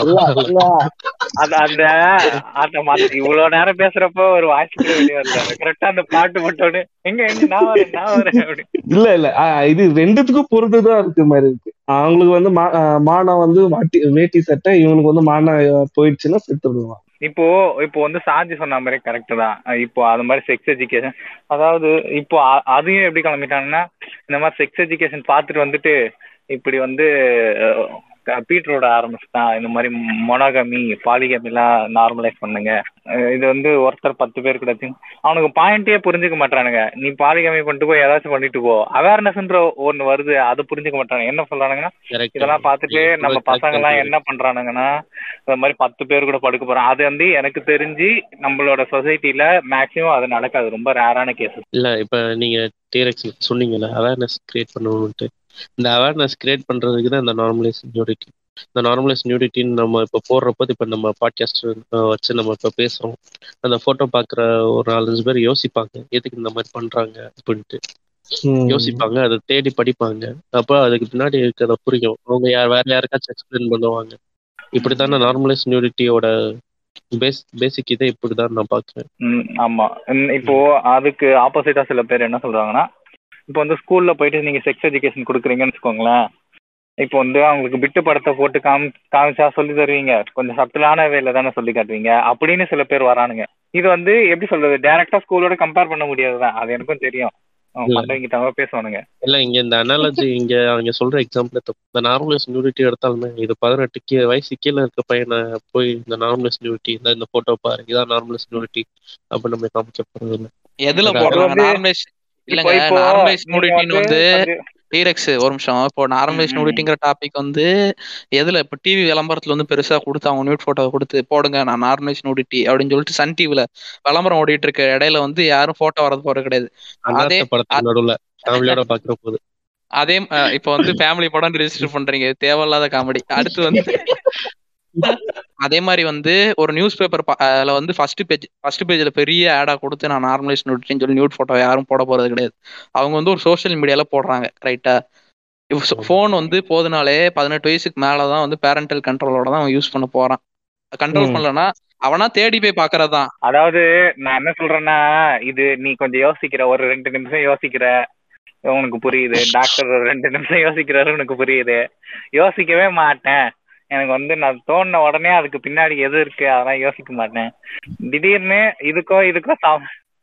அந்த அந்த அந்த மத்த இவ்வளவு நேரம் பேசுறப்போ ஒரு வாய்ஸ் கூட வெளியே வரல. கரெக்டா அந்த பாட்டு மட்டும் எங்க எங்க நான் வரேன் நான் வரேன் அப்படி. இல்ல இல்ல ஆஹ், இது ரெண்டுத்துக்கும் பொறுத்துதான் இருக்கு மாதிரி இருக்கு. அவங்களுக்கு வந்து மா- ஆஹ், மானம் வந்து வாட்டி வேட்டி சட்டை, இவனுக்கு வந்து மானம் அஹ், போயிடுச்சுன்னா செத்து விடுவான். இப்போ இப்போ வந்து சாஞ்சி சொன்ன மாதிரி கரெக்ட் தான். இப்போ அது மாதிரி செக்ஸ் எஜுகேஷன், அதாவது இப்போ அ- அதையும் எப்படி கிளம்பிட்டாங்கன்னா இந்த மாதிரி செக்ஸ் எஜுகேஷன் பார்த்துட்டு வந்துட்டு இப்படி வந்து அஹ், பீட்ரோட ஆரம்பிச்சுதான் இந்த மாதிரி மொனோகமி பாலிகமிலாம் நார்மலைஸ் பண்ணுங்க. அஹ், இது வந்து ஒருத்தர் பத்து பேர் கூட வச்சு அவனுக்கு பாயிண்டே புரிஞ்சுக்க மாட்டானுங்க. நீ பாலிகமி பண்ணிட்டு போய் ஏதாச்சும் பண்ணிட்டு போ, அவேர்னஸ்ன்ற ஒண்ணு வருது, அதை புரிஞ்சுக்க மாட்டானுங்க. என்ன சொல்றானுங்கன்னா இதெல்லாம் பார்த்துட்டு நம்ம பசங்க எல்லாம் என்ன பண்றானுங்கன்னா இந்த மாதிரி பத்து பேர் கூட படுக்க போறான். அது வந்து எனக்கு தெரிஞ்சு நம்மளோட சொசைட்டில மேக்சிமம் அது நடக்காது, ரொம்ப ரேரான கேசஸ். இல்ல இப்ப நீங்க டீரெக்ஸ் சொன்னீங்கல்ல அவேர்னஸ் கிரியேட் பண்ணணும்ட்டு, இந்த அவேர்னஸ் கிரியேட் பண்றதுக்கு தான் இந்த நார்மலைஸ் நியூடிட்டி. இந்த நார்மலைஸ் நியூடிட்டின்னு நம்ம இப்போ போடுறப்போ, இப்போ நம்ம பாட்காஸ்ட் வச்சு நம்ம இப்போ பேசுறோம், அந்த போட்டோ பார்க்குற ஒரு நாலஞ்சு பேர் யோசிப்பாங்க எதுக்கு இந்த மாதிரி பண்றாங்க அப்படின்ட்டு ம். யோசிப்பாங்க, அதை தேடி படிப்பாங்க. அப்போ அதுக்கு பின்னாடி இருக்கிறத புரியும், அவங்க யார் வேற யாருக்காச்சும் எக்ஸ்பிளைன் பண்ணுவாங்க. இப்படித்தானே நார்மலைஸ் நியூடிட்டியோட பேஸ் பேசிக் இதே இப்படிதான் நான் பாக்குறேன். ம், ஆமா. ம், இப்போ அதுக்கு ஆப்போசிட்டா சில பேர் என்ன சொல்றாங்கன்னா, இப்போ வந்து ஸ்கூல்ல போயிட்டு நீங்க செக்ஸ் எஜுகேஷன் கொடுக்குறீங்கன்னு வச்சுக்கோங்களேன், இப்போ வந்து அவங்களுக்கு பிட்டு படத்தை போட்டு காமி காமிச்சா சொல்லி தருவீங்க, கொஞ்சம் சட்டிலான வேலை தானே சொல்லி காட்டுவீங்க அப்படின்னு சில பேர் வரானுங்க. இது வந்து எப்படி சொல்றது, டைரக்டா ஸ்கூலோட கம்பேர் பண்ண முடியாதுதான், அது எனக்கும் தெரியும். இல்ல. பண்றவங்க பேசுவானுங்க. இல்ல இங்க இந்த அனாலஜி இங்க அவங்க சொல்ற எக்ஸாம்பிள் இந்த நார்மலைஸ் நியூடிட்டி எடுத்தாலுமே இது பதினெட்டு கீ வயசு கீழே இருக்க பையனை போய் இந்த நார்மலைஸ் நியூடிட்டி இந்த இந்த போட்டோ பாரு இதான் நார்மலைஸ் நியூடிட்டி அப்படின்னு நம்ம காமிக்க போறது இல்லை. எதுல அது போடுறாங்க வந்து நார்மலைஸ்? இப்போ இல்லங்க, இப்போ நார்மலைஸ் நீங்க நியூடிட்டின்னு வந்து வந்து கொஞ்சம் டீரெக்ஸ் ஒரு நிமிஷம். இப்போ நார்மலைஸ் ம், ம். நியூடிட்டிங்கிற டாபிக் வந்து எதுல இப்போ டிவி விளம்பரத்துல வந்து பெருசா கொடுத்து அவங்க நியூட் போட்டோ கொடுத்து போடுங்க நான் நார்மலைஸ் நியூடிட்டி அப்படின்னு சொல்லிட்டு சன் டிவில விளம்பரம் ஓடிட்டு இருக்க இடையில வந்து யாரும் போட்டோ வரது போறது கிடையாது. அதே அண்ணாத்த படத்துக்கு நடுவுல ஃபேமிலியோட பாக்குற போது அதே அஹ், இப்போ வந்து ஃபேமிலி படம் ரெஜிஸ்டர் பண்றீங்க, இது தேவையில்லாத காமெடி. அடுத்து வந்து அதே மாதிரி வந்து ஒரு நியூஸ் பேப்பர் அதுல வந்து ஃபர்ஸ்ட் பேஜ் ஃபர்ஸ்ட் பேஜ்ல பெரிய ஆடா கொடுத்து நான் நார்மலைஸ் நியூட்ரின்னு சொல்லி நியூட் போட்டோ யாரும் போட போறது கிடையாது. அவங்க வந்து ஒரு சோஷியல் மீடியால போடுறாங்க, ரைட்டா? இப்போ ஃபோன் வந்து போதுனாலே பதினெட்டு வயசுக்கு மேலதான் வந்து பேரண்டல் கண்ட்ரோலோட தான் அவன் யூஸ் பண்ண போறான். கண்ட்ரோல் ம். பண்ணலன்னா அவனா தேடி போய் பாக்குறதுதான். அதாவது நான் என்ன சொல்றேன்னா, இது நீ கொஞ்சம் யோசிக்கிற, ஒரு ரெண்டு நிமிஷம் யோசிக்கிற உனக்கு புரியுது, டாக்டர் ஒரு ரெண்டு நிமிஷம் யோசிக்கிறாரு உனக்கு புரியுது. யோசிக்கவே மாட்டேன், எனக்கு வந்து நான் தோணுன உடனே அதுக்கு பின்னாடி எது இருக்கு அதெல்லாம் யோசிக்க மாட்டேன். திடீர்னு இதுக்கோ இதுக்கோ சம்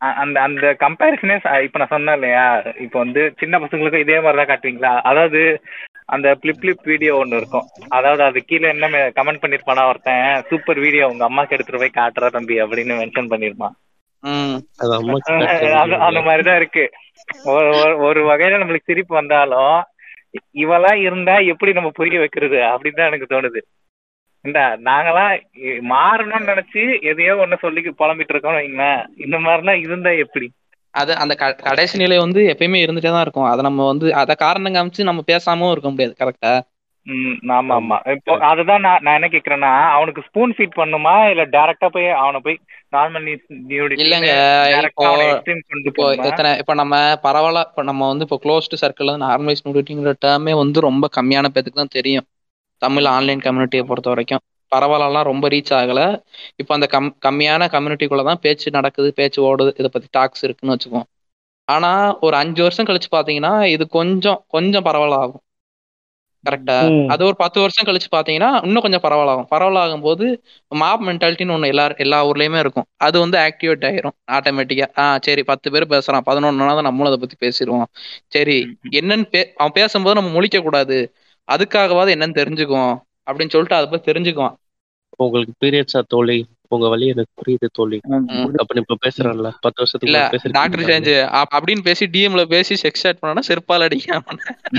அ- அந்த அந்த கம்பேரிசனே இப்ப நான் சொன்னேன் இல்லையா, இப்ப வந்து சின்ன பசங்களுக்கும் இதே மாதிரிதான் காட்டுவீங்களா? அதாவது அந்த பிளிப் பிளிப் வீடியோ ஒண்ணு இருக்கும். அதாவது அது கீழே என்ன கமெண்ட் பண்ணிருப்பானா ஒருத்தன், சூப்பர் வீடியோ உங்க அம்மாக்கு எடுத்துட்டு போய் காட்டுறா தம்பி அப்படின்னு மென்ஷன் பண்ணிருப்பான். ம் அது அம்மாக்கு அஹ் காட்டுற அது வீடியோ அந்த இல்ல. மாதிரிதான் இருக்கு. ஒரு ஒரு- ஒரு வகையில நம்மளுக்கு சிரிப்பு வந்தாலும் இ- இவெல்லாம் இருந்தா எப்படி நம்ம புரிய வைக்கிறது அப்படின்னு தான் எனக்கு தோணுது. இந்த நாங்கெல்லாம் இ- மாறணும்னு நினைச்சு எதையோ ஒண்ணு சொல்லி புலம்பிட்டு இருக்கோம் வைங்களேன். இந்த மாதிரிலாம் இருந்தா எப்படி? அது அந்த க- கடைசி நிலை வந்து எப்பயுமே இருந்துட்டே தான் இருக்கும். அதை நம்ம வந்து அதை காரணம் காமிச்சு நம்ம பேசாமவும் இருக்க முடியாது. கரெக்டா? ம் ஆமா ஆமா ஆமா. இப்போ correct. அதுதான் நான் நான் என்ன கேக்குறேன்னா, அவனுக்கு ஸ்பூன் ஃபீட் பண்ணுமா இல்ல டைரக்டா போய் அவனை போய் நார்மல் நியூடிட்டின்னு இல்லைங்க. இப்போ டைரக்டா அவனை எக்ஸ்ட்ரீம் கொண்டு இப்போ போகணுமா? எத்தனை இப்போ நம்ம பரவாயில்ல, இப்போ நம்ம வந்து இப்போ க்ளோஸ்டு சர்க்கிள் வந்து நார்மலைஸ் நூடிட்டிங்கிற டேர்மே வந்து ரொம்ப கம்மியான பேத்துக்கு தான் தெரியும். தமிழ் ஆன்லைன் கம்யூனிட்டியை பொறுத்த வரைக்கும் பரவாயில்லாம் ரொம்ப ரீச் ஆகல. இப்போ அந்த கம் கம்மியான கம்யூனிட்டிக்குள்ள தான் பேச்சு நடக்குது, பேச்சு ஓடுது, இதை பத்தி டாக்ஸ் இருக்குன்னு வச்சுக்கோம். ஆனா ஒரு அஞ்சு வருஷம் கழிச்சு பாத்தீங்கன்னா இது கொஞ்சம் கொஞ்சம் பரவல் ஆகும். கரெக்டா? ம். அது ஒரு பத்து வருஷம் கழிச்சு பாத்தீங்கன்னா இன்னும் கொஞ்சம் பரவலாகும். பரவலாகும் போது மாப் மென்டாலிட்டின்னு ஒண்ணு எல்லா எல்லா ஊர்லயுமே இருக்கும். அது வந்து ஆக்டிவேட் ஆயிரும் ஆட்டோமேட்டிக்கா. ஆ சரி, பத்து பேர் பேசுறான், பதினொன்னாவது நம்மளும் அதை பத்தி பேசிடுவோம். சரி, என்னன்னு பே அவன் பேசும்போது நம்ம முழிக்க கூடாது, அதுக்காகவாது என்னன்னு தெரிஞ்சுக்குவோம் அப்படின்னு சொல்லிட்டு அதை பத்தி தெரிஞ்சுக்குவான். உங்களுக்கு பீரியட்ஸா தோழி, உங்க வழி எனக்கு புரியுது தோழி ம். அப்ப இப்ப பேசுறேன்ல பத்து வருஷத்துக்கு இல்ல முன்னாடி பேசிருக்கீங்க டாக்டர் சேஞ்ச் பாருங்க. அப்படின்னு பேசி டிஎம்ல பேசி செக்ஸ் ஸ்டார்ட் பண்ணா செருப்பால் அடிக்காம.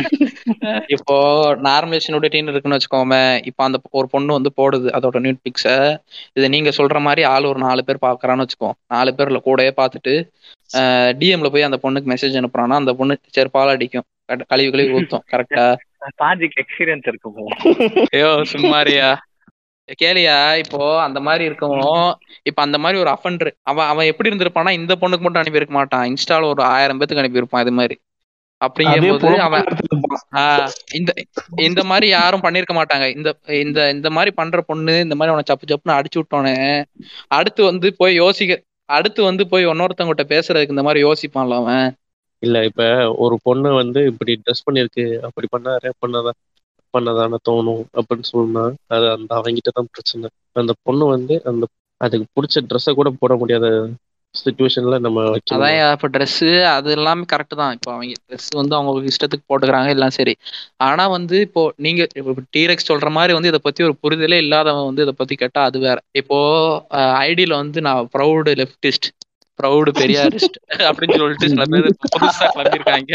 இப்போ நார்மலேஷன் நுடிட்டின்னு இருக்குன்னு வச்சுக்கோமே. இப்போ அந்த ஒரு பொண்ணு வந்து போடுது அதோட நியூட் பிக்ஸ. இதை நீங்க சொல்ற மாதிரி ஆள் ஒரு நாலு பேர் பாக்குறான்னு வச்சுக்கோ. நாலு பேர்ல கூடயே பார்த்துட்டு டிஎம்ல போய் அந்த பொண்ணுக்கு மெசேஜ் அனுப்புறான்னா அந்த பொண்ணு செருப்பால் அடிக்கும், கட- கழுவி கழுவி ஊத்தும். கரெக்டா? சாஞ்சிக்கு எக்ஸ்பீரியன்ஸ் இருக்கு போல. ஐயோ சும்மாரியா கேளியா. இப்போ அந்த மாதிரி இருக்கவும், இப்ப அந்த மாதிரி ஒரு அஃபண்டர் அவன் அவன் எப்படி இருந்திருப்பான்னா இந்த பொண்ணுக்கு மட்டும் அனுப்பியிருக்க மாட்டான், இன்ஸ்டால ஒரு ஆயிரம் பேத்துக்கு அனுப்பியிருப்பான் இது மாதிரி. அதே அப்படிங்கும்போது அவன் பொழப்பா எடுத்துட்டு இருப்பான். ஆஹ் இந்த இந்த மாதிரி யாரும் பண்ணிருக்க மாட்டாங்க. இந்த இந்த இந்த மாதிரி பண்ற பொண்ணு இந்த மாதிரி அவனை சப்பு சப்புன்னு அடிச்சு விட்டோன்னே அடுத்து வந்து போய் யோசிக்க, அடுத்து வந்து போய் இன்னொருத்தவங்கிட்ட பேசுறதுக்கு இந்த மாதிரி யோசிப்பான்ல அவன். இல்ல இப்ப ஒரு பொண்ணு வந்து இப்படி ட்ரெஸ் பண்ணிருக்கு, அப்படி பண்ணா ரேப் பண்ணாதான் பண்ணதானே தோணும் அப்படின்னு சொன்னா அது அந்த அவங்கிட்ட தான் பிரச்சனை. அந்த பொண்ணு வந்து அந்த அதுக்கு பிடிச்ச ட்ரெஸ்ஸை கூட போட முடியாத சுச்சுவேஷன்ல நம்ம வைக்கணுமா? அதான் இப்போ ட்ரெஸ்ஸு அது எல்லாமே கரெக்டு தான். இப்போ அவங்க ட்ரெஸ் வந்து அவங்க இஷ்டத்துக்கு போட்டுக்கிறாங்க எல்லாம் சரி. ஆனா வந்து இப்போ நீங்க இப்போ டீரெக்ஸ் சொல்ற மாதிரி வந்து இதை பத்தி ஒரு புரிதலே இல்லாதவன் வந்து இதை பத்தி கேட்டா அது வேற. இப்போ ஐடியில வந்து நான் ப்ரௌடு லெப்டிஸ்ட், ப்ரௌடு பெரியாரிஸ்ட் அப்படின்னு சொல்லிட்டு சில பேர் புதுசா கிளம்பியிருக்காங்க.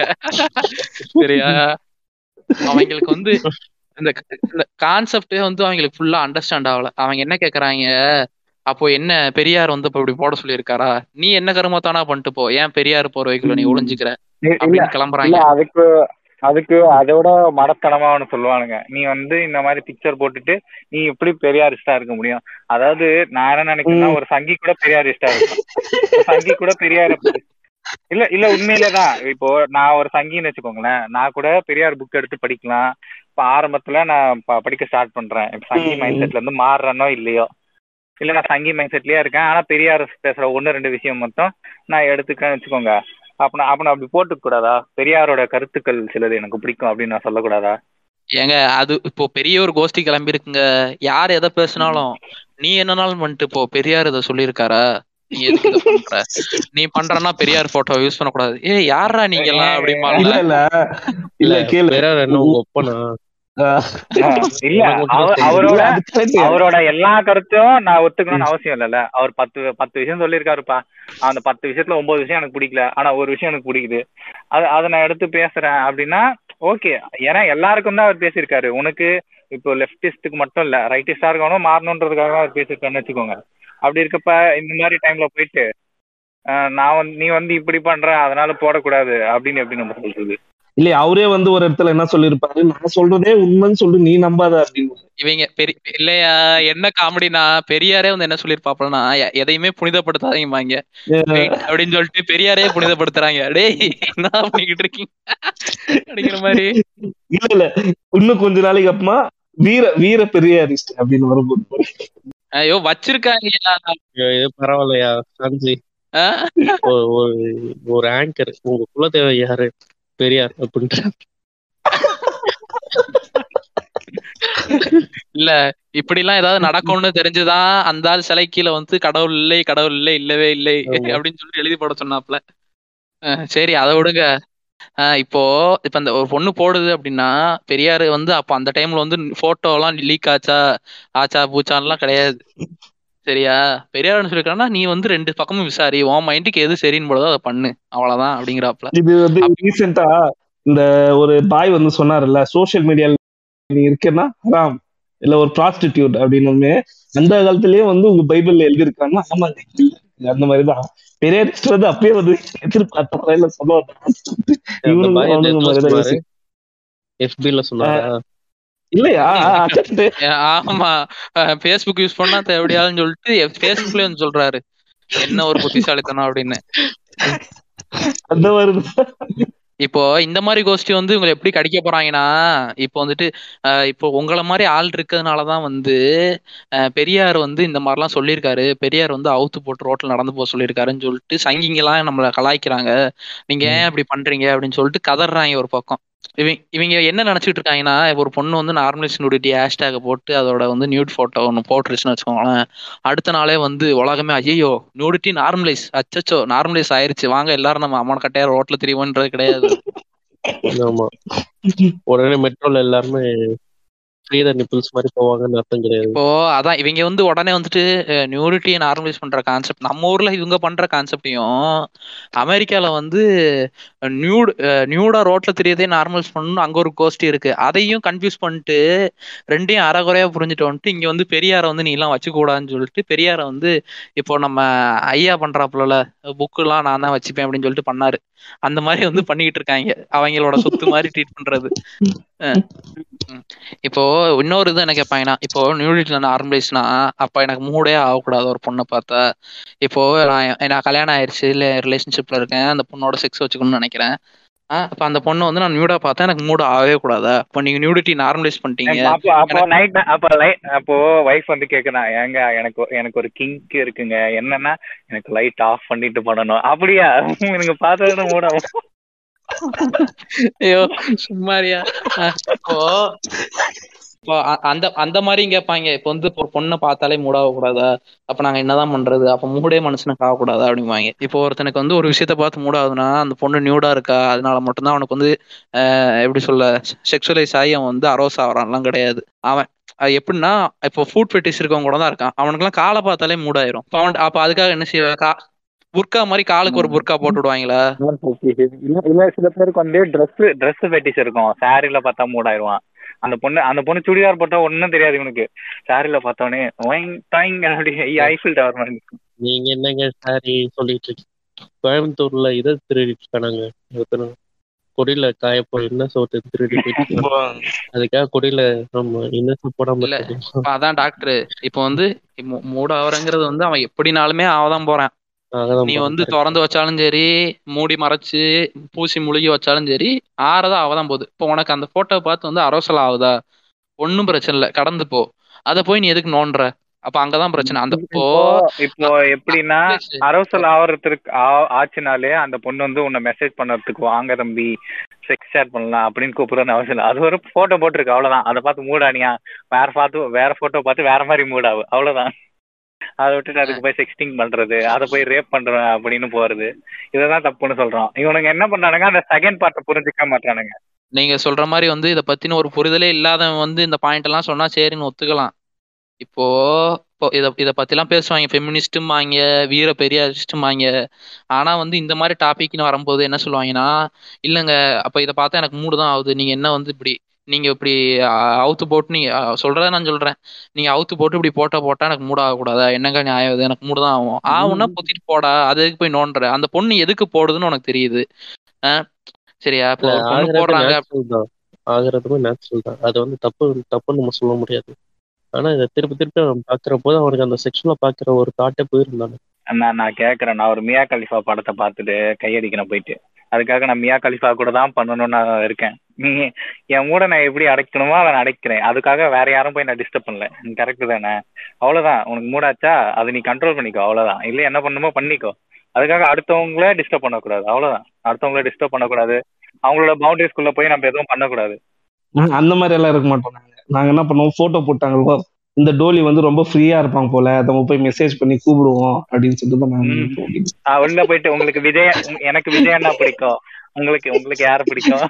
சரியா? அவங்களுக்கு வந்து இந்த கான்செப்டே வந்து அவங்களுக்கு ஃபுல்லா அண்டர்ஸ்டாண்ட் ஆகல. அவங்க என்ன கேக்குறாங்க, அப்போ என்ன பெரியார் வந்து இப்ப இப்படி போட சொல்லியிருக்காரா, நீ என்ன கருமத்தானா பண்ணிட்டு போ, ஏன் பெரியார் போற வைக்கல, நீ ஒளிஞ்சுக்கிற இல்ல அப்படின்னு இல்ல கிளம்புறாங்க. அதுக்கு அதுக்கு அதோட மடத்தனமா ஒண்ணு சொல்லுவானுங்க. நீ வந்து இந்த மாதிரி பிக்சர் போட்டுட்டு நீ எப்படி பெரியாரிஸ்டா இருக்க முடியும்? அதாவது நான் என்ன நினைக்கிறேன்னா, ஒரு சங்கி கூட பெரியாரிஸ்டா இருக்கும். ஒரு சங்கி கூட பெரியார இல்ல இல்ல உண்மையிலேதான். இப்போ நான் ஒரு சங்கின்னு வச்சுக்கோங்களேன், நான் கூட பெரியார் புக் எடுத்து படிக்கலாம். இப்ப ஆரம்பத்துல நான் ப- படிக்க ஸ்டார்ட் பண்றேன். இப்ப சங்கி மைண்ட் செட்ல இருந்து மாறுறனோ இல்லையோ, இல்ல நான் சங்கி மைண்ட் செட்லயே இருக்கேன், ஆனா பெரியார் பேசுற ஒன்னு ரெண்டு விஷயம் மட்டும் நான் எடுத்துக்கேன்னு வச்சுக்கோங்க. அப்ப நான் அப்ப நான் அப்படி போட்டுக்க கூடாதா? பெரியாரோட கருத்துக்கள் சிலது எனக்கு பிடிக்கும் அப்படின்னு நான் சொல்லக்கூடாதா? ஏங்க அது இப்போ பெரிய ஒரு கோஷ்டி கிளம்பி இருக்குங்க. யார் எதை பேசினாலும் நீ என்னனாலும் பண்ணிட்டு போ, பெரியார் இதை சொல்லியிருக்காரா, நீ எதுக்கு இதை பண்ற, நீ பண்றன்னா பெரியார் போட்டோ யூஸ் பண்ணக்கூடாது, ஏ யாரா நீங்க எல்லாம் இல்ல அப்படிமால. இல்ல இல்ல இல்ல கேளு. பெரியார் என்ன உங்க ஒப்பனா? ஆஹ் இல்ல உனக்கு மட்டும் அவ- தான் தெரியும். அவரோட அது correct. அவரோட எல்லா கருத்தும் நான் ஒத்துக்கணும்னு அவசியம் இல்லைல்ல. அவர் பத்து பத்து விஷயம் சொல்லியிருக்காருப்பா, அந்த பத்து விஷயத்துல ஒன்பது விஷயம் எனக்கு பிடிக்கல, ஆனா ஒரு விஷயம் எனக்கு பிடிக்குது, அது அதை நான் எடுத்து பேசுறேன் அப்படின்னா ஓகே. ஏன்னா எல்லாருக்கும் தான் அவர் பேசியிருக்காரு. உனக்கு இப்போ லெப்டிஸ்டுக்கு மட்டும் இல்ல, ரைட்டிஸ்டா இருக்கணும் மாறணுன்றதுக்காக அவர் பேசியிருக்காருன்னு வச்சுக்கோங்க. அப்படி இருக்கப்ப இந்த மாதிரி டைம்ல போயிட்டு அஹ், நான் வந்து நீ வந்து இப்படி பண்ற அதனால போடக்கூடாது அப்படின்னு எப்படி நம்ம சொல்றது? இல்ல அவரே வந்து ஒரு இடத்துல என்ன சொல்லிருப்பாரு, நான் சொல்றதே உண்மைன்னு சொல்லி நீ நம்பாத அப்படின்னு. இவங்க பெரிய இல்லையா, என்ன காமெடினா பெரியாரே வந்து என்ன சொல்லிருப்பாப்பலன்னா, எ- எதையுமே புனிதப்படுத்தாதீங்கம்பாங்க வெயிட் அப்படின்னு சொல்லிட்டு பெரியாரே புனிதப்படுத்துறாங்க. டேய் என்ன பண்ணிக்கிட்டு இருக்கீங்க அப்படிங்கிற மாதிரி. இல்ல இல்ல இன்னும் கொஞ்ச நாளைக்கு அப்புறமா வீர வீர பெரியாரிஸ்ட் அப்படின்னு வரும்போது ஐயோ வச்சிருக்காங்க. ஐயோ, இது பரவாயில்லையா சஞ்சி? ஆஹ் ஒரு ஒரு- ஒரு ஆங்கர் உங்க குலதேவ யாரு? பெரியார் அப்படின்ற இல்ல இப்படி எல்லாம் ஏதாவது நடக்கும்னு தெரிஞ்சுதான் அந்த ஆள் சிலை கீழே வந்து கடவுள் இல்லை கடவுள் இல்லை இல்லவே இல்லை ஆமா. அப்படின்னு சொல்லி எழுதி போட சொன்னாப்ல. அஹ் சரி அதை விடுங்க. அஹ் இப்போ இப்ப இந்த ஒரு பொண்ணு போடுது அப்படின்னா பெரியாரு வந்து அப்ப அந்த டைம்ல வந்து போட்டோ எல்லாம் லீக் ஆச்சா ஆச்சா பூச்சான்லாம் கிடையாது. சரியா? பெரியார் என்ன சொல்லிருக்காருன்னா நீ வந்து ரெண்டு பக்கமும் விசாரி, உன் மைண்டுக்கு எது சரின்னு போடுதோ அதை பண்ணு, அவ்வளவுதான் அப்படிங்கிறாப்ல. இது வந்து அப்ப ரீசெண்டா இந்த ஒரு பாய் வந்து சொன்னாருல்ல, சோஷியல் மீடியால நீ இருக்கேன்னா ஹராம் இல்ல ஒரு ப்ராஸ்டிடியூட் அப்படின்னு. அந்த காலத்திலயே வந்து உங்க பைபிள்ல எழுதியிருக்காங்கன்னா ஆமாங்க, அந்த மாதிரிதான் பெரியாரிஸ்ட் வந்து அப்பயே வந்து எதிர்பார்த்தாரா இல்ல சொல்லுவாங்க அந்த இவனுங்க பாய் அவனுங்க எதுல மாதிரிதான் சொன்னாரு? யோசி. எஃபில சொன்னாரா? இல்லையா அச்சட்டு அஹ் ஆமா, பேஸ்புக் யூஸ் பண்ணா தேவையாதுன்னு சொல்லிட்டு பேஸ்புக்லயே வந்து சொல்றாரு என்ன ஒரு புத்திசாலித்தனம் அப்படின்னு. அந்த மாதிரிதான். இப்போ இந்த மாதிரி கோஷ்டி வந்து இவங்களை எப்படி கடிக்க போறாங்கன்னா, இப்போ வந்துட்டு அஹ் இப்போ உங்களை மாதிரி ஆள் இருக்கிறதுனாலதான் வந்து அஹ் பெரியார் வந்து இந்த மாதிரிலாம் சொல்லியிருக்காரு, பெரியார் வந்து அவுத்து போட்டு ரோட்ல நடந்து போக சொல்லியிருக்காருன்னு சொல்லிட்டு சங்கிங்கெல்லாம் நம்மளை கலாய்க்கிறாங்க, நீங்க ஏன் இப்படி பண்றீங்க அப்படின்னு சொல்லிட்டு கதறாங்க ஒரு பக்கம். இவங்க இவங்க என்ன நினைச்சிட்டு இருக்காங்கன்னா, ஒரு பொண்ணு வந்து நார்மலைஸ் நியூடிட்டி ஹேஷ்டேக் போட்டு அதோட வந்து நியூட் போட்டோ ஒன்று போட்டுருச்சுன்னு வச்சுக்கோங்களேன், அடுத்த நாளே வந்து உலகமே ஐயோ நியூடிட்டி நார்மலைஸ், அச்சச்சோ நார்மலைஸ் ஆயிருச்சு, வாங்க எல்லாரும் நம்ம அம்மன் கட்டையார் ரோட்ல திரிவோன்றது கிடையாது. ஆமா, உடனே மெட்ரோல எல்லாருமே ஃப்ரீதர் நிப்பிள்ஸ் மாதிரி போவாங்கன்னு அர்த்தம் கிடையாது. இப்போ அதான் இவங்க வந்து உடனே வந்துட்டு நியூரிட்டியை நார்மலைஸ் பண்ற கான்செப்ட் நம்ம ஊர்ல இவங்க பண்ற கான்செப்டையும் அமெரிக்கால வந்து நியூட் நியூடா ரோட்ல தெரியதே நார்மலைஸ் பண்ணணும் அங்க ஒரு கோஷ்டி இருக்கு, அதையும் கன்ஃபியூஸ் பண்ணிட்டு ரெண்டையும் அறகுறையா புரிஞ்சுட்டு வந்துட்டு இங்க வந்து பெரியார வந்து நீ எல்லாம் வச்சுக்க கூடாதுன்னு சொல்லிட்டு பெரியார வந்து இப்போ நம்ம ஐயா பண்றாப்புல புக்கு எல்லாம் நான் தான் வச்சுப்பேன் அப்படின்னு சொல்லிட்டு பண்ணாரு, அந்த மாதிரி வந்து பண்ணிக்கிட்டு இருக்காங்க, அவங்களோட சொத்து மாதிரி ட்ரீட் பண்றது. அஹ் ம். இப்போ இன்னொரு இது என்ன கேட்பாங்கன்னா, இப்போ நியூடிட்டில நார்மலைஸ்னா அப்ப எனக்கு மூடே ஆகக்கூடாது ஒரு பொண்ணை பார்த்தா. இப்போ நான் நான் கல்யாணம் ஆயிடுச்சு இல்ல ரிலேஷன்ஷிப்ல இருக்கேன், அந்த பொண்ணோட செக்ஸ் வச்சுக்கணும்னு நினைக்கிறேன். ஆஹ் அப்ப அந்த பொண்ணை வந்து நான் நியூடா பார்த்தா எனக்கு மூட ஆகவே கூடாதா? இப்போ நீங்க நியூடிட்டி நார்மலைஸ் பண்ணிட்டீங்க, அப்போ அப்போ எனக்கு நைட் அப்போ லைட் அப்போ வைஃப் வந்து கேக்குறான், ஏங்க எனக்கு எனக்கு ஒரு கிங்க் இருக்குங்க, என்னன்னா எனக்கு லைட் ஆஃப் பண்ணிட்டு பண்ணணும். அப்படியா? நீங்க பார்த்தது மூட ஐயோ சும்மாரியா. அஹ் இப்போ இப்போ அ- அந்த அந்த மாதிரியும் கேட்பாங்க, இப்போ வந்து ஒரு பொண்ணை பார்த்தாலே மூடாக கூடாதா, அப்ப நாங்க என்னதான் பண்றது, அப்ப மூடே மனுஷனுக்கு ஆகக்கூடாதா அப்படிம்பாங்க. இப்போ ஒருத்தனுக்கு வந்து ஒரு விஷயத்த பார்த்து மூடாகுதுன்னா அந்த பொண்ணு நியூடா இருக்கா அதனால மட்டும்தான் அவனுக்கு வந்து அஹ் எப்படி சொல்ல செக்ஷுவலைஸ் ஆகி அவன் வந்து அரோஸ் ஆகிறான்லாம் கிடையாது. அவன் அது எப்படின்னா இப்போ ஃபுட் ஃபெட்டிஷ் இருக்கவங்க கூட தான் இருக்கான், அவனுக்குலாம் காலை பார்த்தாலே மூடாயிரும். அப்ப அவன் அப்ப அதுக்காக என்ன செய்வா, கா புர்கா மாதிரி காலுக்கு ஒரு புர்கா போட்டு விடுவாங்களா? இல்ல இல்ல சில பேருக்கு வந்து ட்ரெஸ் ட்ரெஸ் ஃபெட்டிஷ் இருக்கும், சாரில பார்த்தா மூடாயிருவான். அந்த பொண்ணு அந்த பொண்ணு சுடிதார் போட்டா ஒன்னும் தெரியாது இவனுக்கு, சாரில பார்த்தோன்னே ஒயிங் டாயிங் அப்படி ஐஃபில் டவர் மாதிரி இருக்கும். நீங்க என்னங்க சாரி சொல்லிட்டு இருக்கீங்க? கோயம்புத்தூர்ல இதை திருடிட்டு இருக்கானாங்க, ஒருத்தர் கொடியில காயப்போ என்ன சோத்து திருடி போயிட்டு இருக்கான். அதுக்காக கொடியில நம்ம என்ன போடாம இல்ல இருக்கோம். இப்ப அதான் டாக்டர், இப்போ வந்து மூ- மூட ஆவறங்கிறது வந்து அவன் எப்படினாலுமே அவதான் போறான். அதான் நீ போறேன் வந்து correct. திறந்து வச்சாலும் சரி, மூடி மறைச்சு பூசி முழுகி வச்சாலும் சரி, ஆறதா அவதான் போகுது. இப்போ உனக்கு அந்த போட்டோ பார்த்து வந்து அரசல் ஆகுதா, ஒன்னும் பிரச்சனை இல்லை, கடந்து போ. அதை போய் நீ எதுக்கு நோண்டுற? அப்ப அங்கதான் பிரச்சனை. அந்த இப்போ இப்போ இப்போ அ- எப்படின்னா அட்லீஸ்ட் அரவசல் ஆவறதுக்கு ஆ- ஆச்சுனாலே அந்த பொண்ணு வந்து உன்னை மெசேஜ் பண்ணறதுக்கு வாங்க தம்பி செக்ஸ் ஷேர் பண்ணலாம் அப்படின்னு கூப்பிடுறதுன்னு அவசியம் இல்லை. அது ஒரு போட்டோ போட்டிருக்கு அவ்வளவுதான், அதை பார்த்து மூடானியா, வேற பார்த்து வேற போட்டோ பார்த்து வேற மாதிரி மூடாவு அவ்வளவுதான். அதை விட்டுட்டு அதுக்கு போய் செக்ஸ்டிங் பண்றது, அதை போய் ரேப் பண்றேன் அப்படின்னு போறது, இதெல்லாம் தப்புன்னு சொல்றோம். இவனுங்க என்ன பண்றானுங்க, அந்த செகண்ட் பார்ட்டை புரிஞ்சுக்க மாட்டானுங்க. நீங்க சொல்ற மாதிரி வந்து இதை பத்தின ஒரு புரிதலே இல்லாதவன் வந்து இந்த பாயிண்ட் எல்லாம் சொன்னா சரின்னு ஒத்துக்கலாம். இப்போ இப்போ இத இத பத்திலாம் பேசுவாங்க, ஃபெமினிஸ்ட்டும்பாங்க, வீர பெரியாரிஸ்ட்டும்பாங்க. ஆனா வந்து இந்த மாதிரி டாபிக்னு வரும்போது என்ன சொல்லுவாங்கன்னா, இல்லைங்க அப்ப இதை பார்த்தா எனக்கு மூடு தான் ஆகுது, நீங்க என்ன வந்து இப்படி நீங்க இப்படி அஹ், அவுத்து போட்டு நீங்க அஹ், சொல்றத நான் சொல்றேன், நீங்க அவுத்து போட்டு இப்படி போட்டா போட்டா எனக்கு மூட ஆகக்கூடாதா, என்னங்க நியாயம் இது, எனக்கு மூடு தான் ஆகும். ஆகும்னா பொத்திட்டு போடா, அது எதுக்கு போய் நோண்டுற, அந்த பொண்ணு எதுக்கு போடுதுன்னு உனக்கு தெரியுது. அஹ் சரியா? இப்போ இல்ல ஒரு பொண்ணு ஆகுறது போடுறாங்க. நேச்சுரல் தான், ஆகுறதுமே நேச்சுரல் தான். அது வந்து தப்பு தப்புன்னு நம்ம சொல்ல முடியாது. ஆனா இதை திருப்பி திருப்பி அவன் பாக்குற போது அவனுக்கு அந்த செக்ஷுவலா பாக்குற ஒரு தாட்டே போயிருந்தானே. நான் நான் கேட்கறேன், நான் ஒரு மியா கலிஃபா படத்தை பார்த்துட்டு கையடிக்கிறேன் போயிட்டு, அதுக்காக நான் மியா கலிஃபா கூட தான் பண்ணணும்னு நான் இருக்கேன். நீ என் மூட நான் எப்படி அடைக்கணுமோ அதை நான் அடைக்கிறேன், அதுக்காக வேற யாரும் போய் நான் டிஸ்டர்ப் பண்ணல. நீ கரெக்டு தானே? அவ்வளவுதான், உனக்கு மூடாச்சா அதை நீ கண்ட்ரோல் பண்ணிக்கோ, அவ்வளவுதான். இல்லை என்ன பண்ணுமோ பண்ணிக்கோ, அதுக்காக அடுத்தவங்கள டிஸ்டர்ப் பண்ணக்கூடாது, அவ்வளவுதான். அடுத்தவங்கள டிஸ்டர்ப் பண்ணக்கூடாது, அவங்களோட பவுண்டரிஸ்குள்ள போய் நம்ம எதுவும் பண்ணக்கூடாது. அந்த மாதிரி எல்லாம் இருக்க மாட்டோம் நாங்க. நாங்க என்ன பண்ணுவோம், போட்டோ போட்டாங்க, இந்த டோலி வந்து ரொம்ப ஃப்ரீயா இருப்பாங்க போல, நம்ம போய் மெசேஜ் பண்ணி கூப்பிடுவோம் அப்படின்னு சொல்லிட்டு தான் நாங்க ம். போனோம். ஆ, உள்ள போயிட்டு உங்களுக்கு விஜய் உங்க- எனக்கு விஜய் அண்ணா பிடிக்கும், உங்களுக்கு உங்களுக்கு யாரு பிடிக்கும்?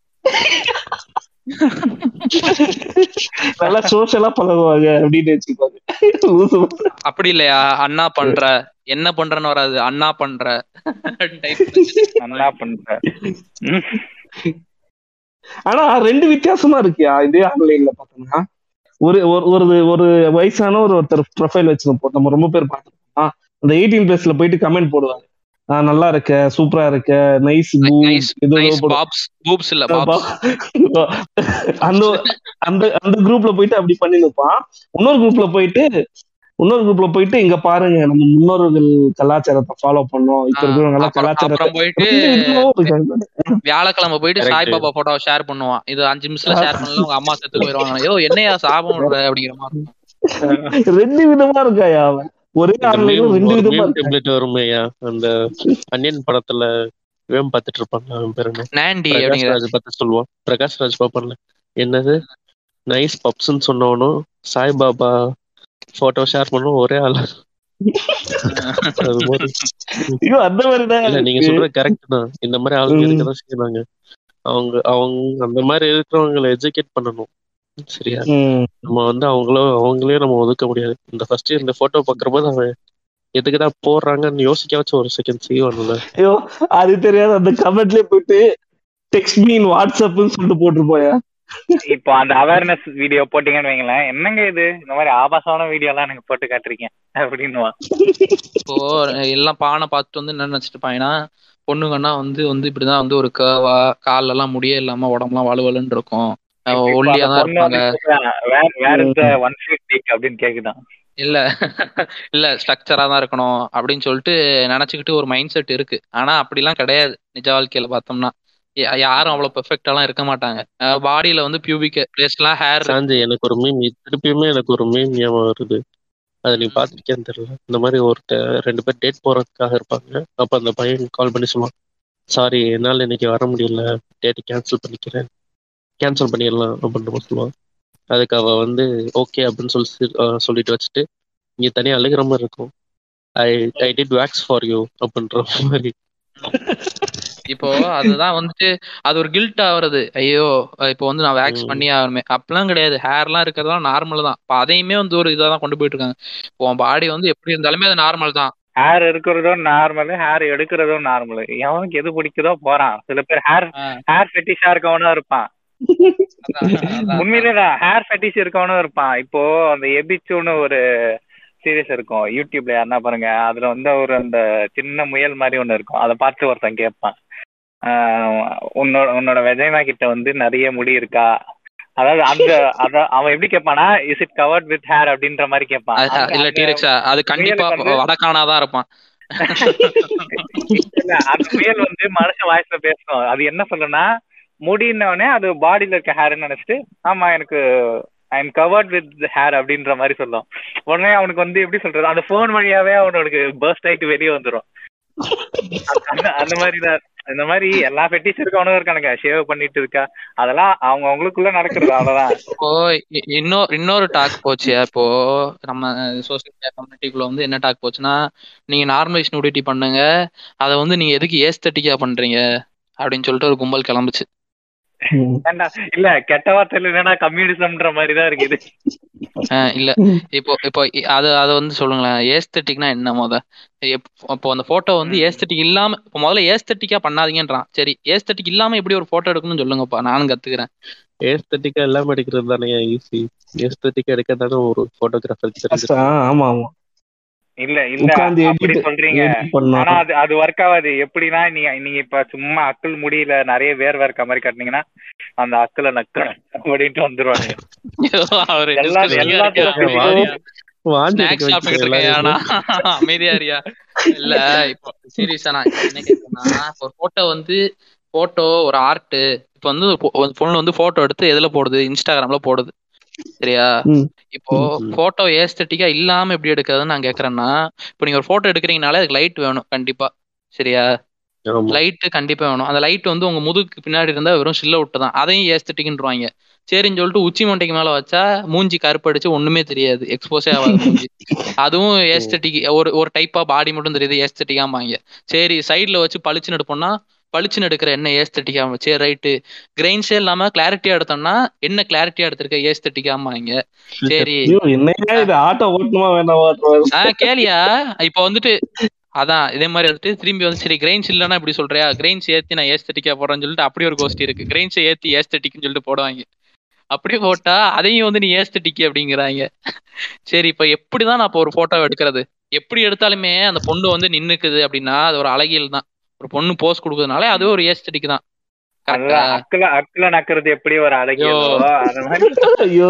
நல்லா சோஷியலா பழகுவாங்க அப்படின்னு வச்சுக்கோங்க. லூசு. அப்படி இல்லையா, அண்ணா பண்ற என்ன பண்றன்னு வராது, அண்ணா பண்ற type. நல்லா பண்ற. ம். ஆனா ரெண்டு வித்தியாசமா இருக்கியா இதே ஆன்லைன்ல பார்த்தோம்னா. ஒரு ஒரு ஒரு ஒரு வயசான ஒரு ஒருத்தர் ப்ரொஃபைல் வச்சிருப்போம், நம்ம ரொம்ப பேர் பார்த்துருப்போம். அந்த எயிட்டீன் பிளஸ்ல போயிட்டு கமெண்ட் போடுவாங்க, "ஆஹ் நல்லா இருக்க, சூப்பரா இருக்க, நைஸ் பூப் நைஸ் ஏதோ ஏதோ நைஸ் போடுவோம்." பாப்ஸ் பூப்ஸ் இல்ல பாப்ஸ். அந்த அந்த அந்த குரூப்ல போயிட்டு அப்படி பண்ணி நிற்பான். இன்னொரு குரூப்ல போயிட்டு இன்னொரு குரூப்ல போயிட்டு இங்க பாருங்க, நம்ம முன்னோர்கள் கலாச்சாரத்தை ஃபாலோ பண்ணோம், இப்ப இருக்கிறவங்க எல்லாம் அப்புறம் கலாச்சாரத்தை அப்புறம் போயிட்டு ரெண்டு விதமாவும் இருக்காங்க. வியாழக்கிழமை போயிட்டு Correct. சாய்பாபா போட்டோ ஷேர் பண்ணுவான். இது அஞ்சு நிமிஷத்துல ஷேர் பண்ணல உங்க அம்மா செத்து போயிருவாங்க. ஐயோ என்னையா சாபம் விடுற அப்படிங்கிற மாதிரி இருக்கும். ரெண்டு விதமா இருக்காயா அவன், ஒரே இந்த ஆன்லைன்ல meme ரெண்டு ஒரு விதமா meme இருக்காங்க. template வருமேயா, அந்த அன்னியன் படத்துல வேம் பார்த்துட்டு இருப்பாங்க, அவன் பேரு என்ன, நாண்டி பிரகாஷ் அப்படிங்கிற ராஜ் பார்த்து சொல்லுவான். பிரகாஷ் ராஜ் பாப்பான்ல, என்னது நைஸ் பப்ஸ்ன்னு சொன்னவனும் சாய்பாபா போட்டோ ஷேர் பண்ணும் ஒரே ஆள். அது மாதிரி. ஐயோ அந்த மாதிரிதான் இல்ல நீங்க இருக்கு. சொல்றது கரெக்ட் தான், இந்த மாதிரி ஆளுங்க ம். இருக்கதான் செய்யறாங்க. அவங்க அவங்க அந்த மாதிரி இருக்கிறவங்களை எஜுகேட் பண்ணணும், சரியா? ம். நம்ம வந்து அவங்கள அவங்களே நம்ம ஒதுக்க முடியாது. இந்த ஃபர்ஸ்ட் இந்த போட்டோ பாக்குறபோது அவன் எதுக்குடா போடுறாங்கன்னு யோசிக்க வச்சு ஒரு செகண்ட் செய்வான்ல. ஐயோ அது தெரியாது, அந்த கமெண்ட்லயே போயிட்டு டெக்ஸ்ட் மீ இன் வாட்ஸ்அப்னு சொல்லிட்டு போட்டுருப்போயா. இப்போ அந்த அவேர்னஸ் வீடியோ போட்டீங்கன்னு வைங்களேன், என்னங்க இது இந்த மாதிரி ஆபாசமான வீடியோ எல்லாம் எனக்கு போட்டு காட்டுறீங்க அப்படின்னு. இப்போ எல்லாம் பானை பார்த்துட்டு வந்து என்ன நினைச்சிட்டு இருப்பாங்கன்னா, பொண்ணுங்கன்னா வந்து வந்து இப்படிதான் வந்து ஒரு கேவா கால்ல எல்லாம் முடியே இல்லாம உடம்புலாம் வலுவலுன்னு இருக்கும், ஒல்லியா தான் இருப்பாங்க. அப்படின்னு கேக்குதான். இல்ல இல்ல ஸ்ட்ரக்சரா தான் இருக்கணும் அப்படின்னு சொல்லிட்டு நினைச்சுக்கிட்டு ஒரு மைண்ட் செட் இருக்கு. ஆனா அப்படிலாம் கிடையாது. நிஜ வாழ்க்கையில பார்த்தோம்னா யா- யாரும் அவ்வளவு பெர்ஃபெக்டாலாம் இருக்க மாட்டாங்க. பாடியில வந்து பியூபிக் பிளேஸ்லாம் ஹேர். சாஞ்சி எனக்கு ஒரு மீம் திருப்பியுமே எனக்கு ஒரு மீம் ஞாபகம் வருது, அதை நீ பாத்திருக்கேன்னு தெரியல. இந்த மாதிரி ஒருத்தர் ரெண்டு பேர் டேட் போறதுக்காக இருப்பாங்க. அப்ப அந்த பையன் கால் பண்ணி சொல்லுவான், சாரி என்னால இன்னைக்கு வர முடியல, டேட் கேன்சல் பண்ணிக்கிறேன், கேன்சல் பண்ணிடலாம் அப்படின்னு சொல்லுவான். அதுக்கு அவ வந்து ஓகே அப்படின்னு சொல்லி அஹ் சொல்லிட்டு வச்சுட்டு இங்க தனியா அழுகிற மாதிரி இருக்கும், I I did wax for you அப்படின்ற மாதிரி. இப்போ அதுதான் வந்துட்டு அது ஒரு கில்ட் ஆகுறது. ஐயோ இப்போ வந்து நான் வேக்ஸ் ம். பண்ணி ஆகணுமே, அப்படிலாம் கிடையாது. ஹேர்லாம் இருக்கிறதெல்லாம் நார்மல் தான். இப்போ அதையுமே வந்து ஒரு இதாக தான் கொண்டு போயிட்டு இருக்காங்க. உன் பாடி வந்து எப்படி இருந்தாலுமே அது நார்மல் தான். ஹேர் இருக்கிறதும் நார்மல், ஹேர் எடுக்கிறதும் நார்மல். எவனுக்கு எது பிடிக்குதோ போறான். சில பேர் ஹேர் ஹேர் ஃபெட்டிஷா இருக்கவனும் இருப்பான். உண்மையிலே ஹேர் ஃபெட்டிஷ் இருக்கவனும் இருப்பான். இப்போ அந்த எபிச்சுன்னு ஒரு சீரியஸ் இருக்கும் யூடியூப்ல, யாருன்னா பாருங்க. அதுல வந்து ஒரு அந்த சின்ன முயல் மாதிரி ஒண்ணு இருக்கும். அதை பார்த்து ஒருத்தன் கேட்பான், உன்னோட உன்னோட வெஜைனா கிட்ட வந்து நிறைய முடி இருக்கா, அதாவது அந்த அத அவன் எப்படி கேட்பானா, is it covered with hair அப்படின்ற மாதிரி கேட்பான். இல்ல டீரெக்ஸா அது கண்டிப்பா வடக்கானாதான் இருப்பான். இல்ல அந்த முயல் வந்து மனுஷன் வாய்ஸ்ல பேசும். அது என்ன சொல்லுன்னா, முடின்னவனே அது பாடியில இருக்க ஹேர்ன்னு நினைச்சிட்டு ஆமா எனக்கு I am covered with hair அப்படின்ற மாதிரி சொல்லும். உடனே அவனுக்கு வந்து எப்படி சொல்றது, அந்த போன் வழியாவே அவனுக்கு பர்ஸ்ட் ஆயிட்டு வெளியே வந்துடும். அந்த மாதிரிதான் இந்த மாதிரி எல்லா ஃபெட்டிஷ் இருக்கவனும் இருக்கானுங்க, ஷேவ் பண்ணிட்டு இருக்கா, அதெல்லாம் அவங்க அவங்களுக்குள்ள நடக்கிறது, அவ்வளவுதான். இப்போ இன்னொரு இன்னொரு டாக் போச்சு. இப்போ நம்ம சோசியல் மீடியா கம்யூனிட்டிக்குள்ள வந்து என்ன டாக் போச்சுன்னா, நீங்க நார்மலைஸ் நூடிட்டி பண்ணுங்க, அதை வந்து நீங்க எதுக்கு ஏஸ்தட்டிக்கா பண்றீங்க அப்படின்னு சொல்லிட்டு ஒரு கும்பல் கிளம்புச்சு. இல்ல கெட்ட வார்த்தையில என்னன்னா கம்யூனிசம்ன்ற மாதிரிதான் இருக்குது. இல்ல இப்போ இப்போ அது அதை வந்து சொல்லுங்களேன், ஏஸ்தட்டிக்னா என்ன? முத இப்போ அந்த போட்டோ வந்து ஏஸ்தட்டிக் இல்லாம, இப்போ முதல்ல ஏஸ்தட்டிக்கா பண்ணாதீங்கன்றான். சரி ஏஸ்தட்டிக் இல்லாம எப்படி ஒரு போட்டோ எடுக்கணும்னு சொல்லுங்கப்பா, நானும் கத்துக்கிறேன். ஏஸ்தட்டிக்கா எல்லாம் எடுக்கிறது தானே ஈஸி, ஏஸ்தட்டிக்கா எடுக்க தானே ஒரு போட்டோகிராஃபர் தெரிஞ்சு. ஆமா ஆமா இல்ல இல்ல அப்படி சொல்றீங்க, ஆனா அது அது ஒர்க் ஆகாது. எப்படின்னா நீங்க நீங்க இப்ப சும்மா அக்கல் முடியல நிறைய வேர் வேர்க்க மாதிரி கட்டினீங்கன்னா அந்த அக்கலை நக்க அப்படின்ட்டு வந்துருவாங்க. அமைதியாரியா இல்ல இப்போ சீரியஸா நான் என்ன கேட்கறேன்னா, ஒரு போட்டோ வந்து போட்டோ ஒரு ஆர்ட். இப்ப வந்து பொண்ணு வந்து போட்டோ எடுத்து எதுல போடுது, இன்ஸ்டாகிராம்ல போடுது, சரியா? இப்போ போட்டோ ஏஸ்தட்டிக்கா இல்லாம எப்படி எடுக்கிறதுன்னு நான் கேக்குறேன்னா, இப்போ நீங்க ஒரு போட்டோ எடுக்கிறீங்கனால அதுக்கு லைட் வேணும் கண்டிப்பா, சரியா? ஆமா லைட்டு கண்டிப்பா வேணும். அந்த லைட் வந்து உங்க முதுகுக்கு பின்னாடி இருந்தா வெறும் சில்ல விட்டு தான். அதையும் ஏஸ்தட்டிக்ன்றுவாங்க. சரின்னு சொல்லிட்டு உச்சி மண்டைக்கு மேல வச்சா மூஞ்சி கருப்படிச்சு ஒண்ணுமே தெரியாது. எக்ஸ்போஸே ஆகாது மூஞ்சி. அதுவும் ம். ஏஸ்தட்டிக் ஒரு ஒரு டைப்பா பாடி மட்டும் தெரியுது ஏஸ்தட்டிக்காமாங்க. சரி சைடுல வச்சு பளிச்சுன்னு எடுப்போம்னா பளிச்சுன்னு எடுக்கிற என்ன ஏஸ்தட்டிக்காம சரி ரைட்டு. கிரெயின்ஸே இல்லாம கிளாரிட்டியா எடுத்தோம்னா என்ன கிளாரிட்டியா எடுத்திருக்க ஏஸ்தட்டிக்காமாங்க. சரி ஐயோ என்னையா இது ஆட்டோ ஓட்டணுமா வேணாமா ஆஹ் கேளியா இப்போ வந்துட்டு அதான் இதே மாதிரி வந்துட்டு திரும்பி வந்து சரி கிரெயின்ஸ் இல்லைன்னா இப்படி சொல்றியா கிரெயின்ஸ் ஏத்தி நான் ஏஸ்தட்டிக்கா போடுறேன்னு சொல்லிட்டு அப்படி ஒரு கோஷ்டி இருக்கு. கிரெயின்ஸை ஏத்தி ஏஸ்தட்டிக்னு சொல்லிட்டு போடுவாங்க. அப்படியே போட்டா அதையும் வந்து நீ ஏஸ்தட்டிக் அப்படிங்கிறாங்க. சரி இப்ப எப்படிதான் நான் இப்போ ஒரு போட்டோ எடுக்கிறது? எப்படி எடுத்தாலுமே அந்த பொண்ணு வந்து நின்னுக்குது அப்படின்னா அது ஒரு அழகியல் தான். ஒரு பொண்ணு போஸ் கொடுக்கறதுனால அதுவே ஒரு ஏஸ்தட்டிக் தான். கரெக்டா? அதுதான் அக்குல அக்குல நக்கிறது எப்படி ஒரு ஐயோ அழகியலோ அந்த மாதிரி. ஐயோ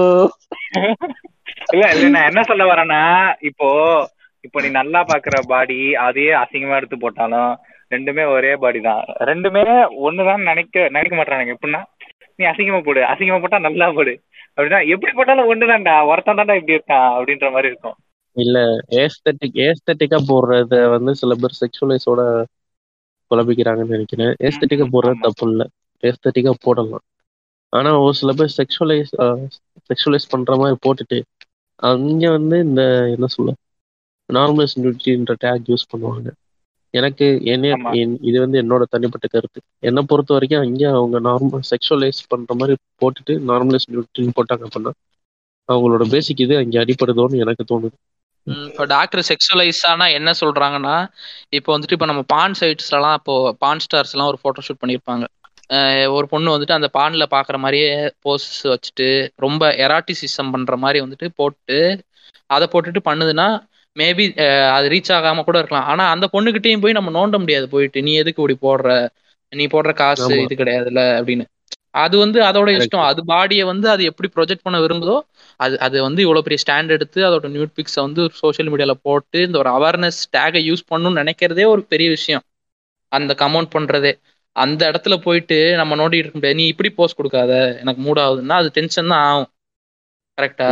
இல்ல இல்ல நான் என்ன சொல்ல வரேன்னா இப்போ இப்போ நீ நல்லா பாக்குற பாடி அதையே அசிங்கமா எடுத்து போட்டாலும் ரெண்டுமே ஒரே பாடி தான். ரெண்டுமே ஒண்ணுதான் நினைக்க நினைக்க மாட்டானுங்க. எப்படின்னா நீ அசிங்கமா போடு அசிங்கமா போட்டா நல்லா போடு அப்படின்னா எப்படி போட்டாலும் ஒண்ணுதான்டா ஒருத்தன் தான்டா இப்படி இருக்கான் அப்படின்ற மாதிரி இருக்கும். இல்ல ஏஸ்தட்டிக் ஏஸ்தட்டிக்கா போடுறத வந்து சில பேர் செக்ஷுவலைஸோட குழப்பிக்கிறாங்கன்னு நினைக்கிறேன். ஏஸ்தட்டிக்கா போடுறது ஆமா தப்பு இல்லை, ஏஸ்தட்டிக்கா போடலாம். ஆனா ஒரு சில பேர் செக்ஷுவலைஸ் செக்ஷுவலைஸ் பண்ற மாதிரி போட்டுட்டு அங்க வந்து இந்த என்ன சொல்ல நார்மலைஸ் நியூட்ரின்ற டேக் யூஸ் பண்ணுவாங்க. எனக்கு என்ன ஆமா என்- இது வந்து என்னோட தனிப்பட்ட கருத்து. என்னை பொறுத்த வரைக்கும் அங்கே அவங்க நார்மல் செக்ஷுவலைஸ் பண்ற மாதிரி போட்டுட்டு நார்மலைஸ் நியூட்ரின் போட்டாங்க அப்படின்னா அவங்களோட பேசிக் இது அங்கே அடிப்படுதோன்னு எனக்கு தோணுது. ம், இப்போ டாக்டர் செக்ஷுவலைஸ் ஆனா என்ன சொல்றாங்கன்னா இப்போ வந்துட்டு இப்போ நம்ம பான் சைட்ஸ்லாம் இப்போ பான் ஸ்டார்ஸ் எல்லாம் ஒரு போட்டோ ஷூட் பண்ணியிருப்பாங்க. அஹ் ஒரு பொண்ணு வந்துட்டு அந்த பான்ல பாக்குற மாதிரியே போஸ் வச்சுட்டு ரொம்ப எராட்டிசிசம் பண்ற மாதிரி வந்துட்டு போட்டு அதை போட்டுட்டு பண்ணுதுன்னா மேபி அது ரீச் ஆகாம கூட இருக்கலாம். ஆனா அந்த பொண்ணுகிட்டயும் போய் நம்ம நோண்ட முடியாது போயிட்டு நீ எதுக்கு இப்படி போடுற நீ போடுற காசு ஆமா இது கிடையாதுல்ல அப்படின்னு. அது வந்து அதோட கரெக்ட். இஷ்டம். அது பாடியை வந்து அது எப்படி ப்ரொஜெக்ட் பண்ண விரும்புதோ அது அது வந்து இவ்வளவு பெரிய ஸ்டாண்ட் எடுத்து அதோட நியூட் பிக்ஸை வந்து சோஷியல் மீடியால போட்டு இந்த ஒரு அவேர்னஸ் டேகை யூஸ் பண்ணணும்னு நினைக்கிறதே ஒரு பெரிய விஷயம். அந்த கமெண்ட் பண்றதே அந்த இடத்துல போயிட்டு நம்ம நோண்டிட்டு இருக்க முடியாது. நீ இப்படி போஸ்ட் கொடுக்காத எனக்கு மூட் ஆகுதுன்னா அது டென்ஷன் தான் ஆகும். கரெக்டா?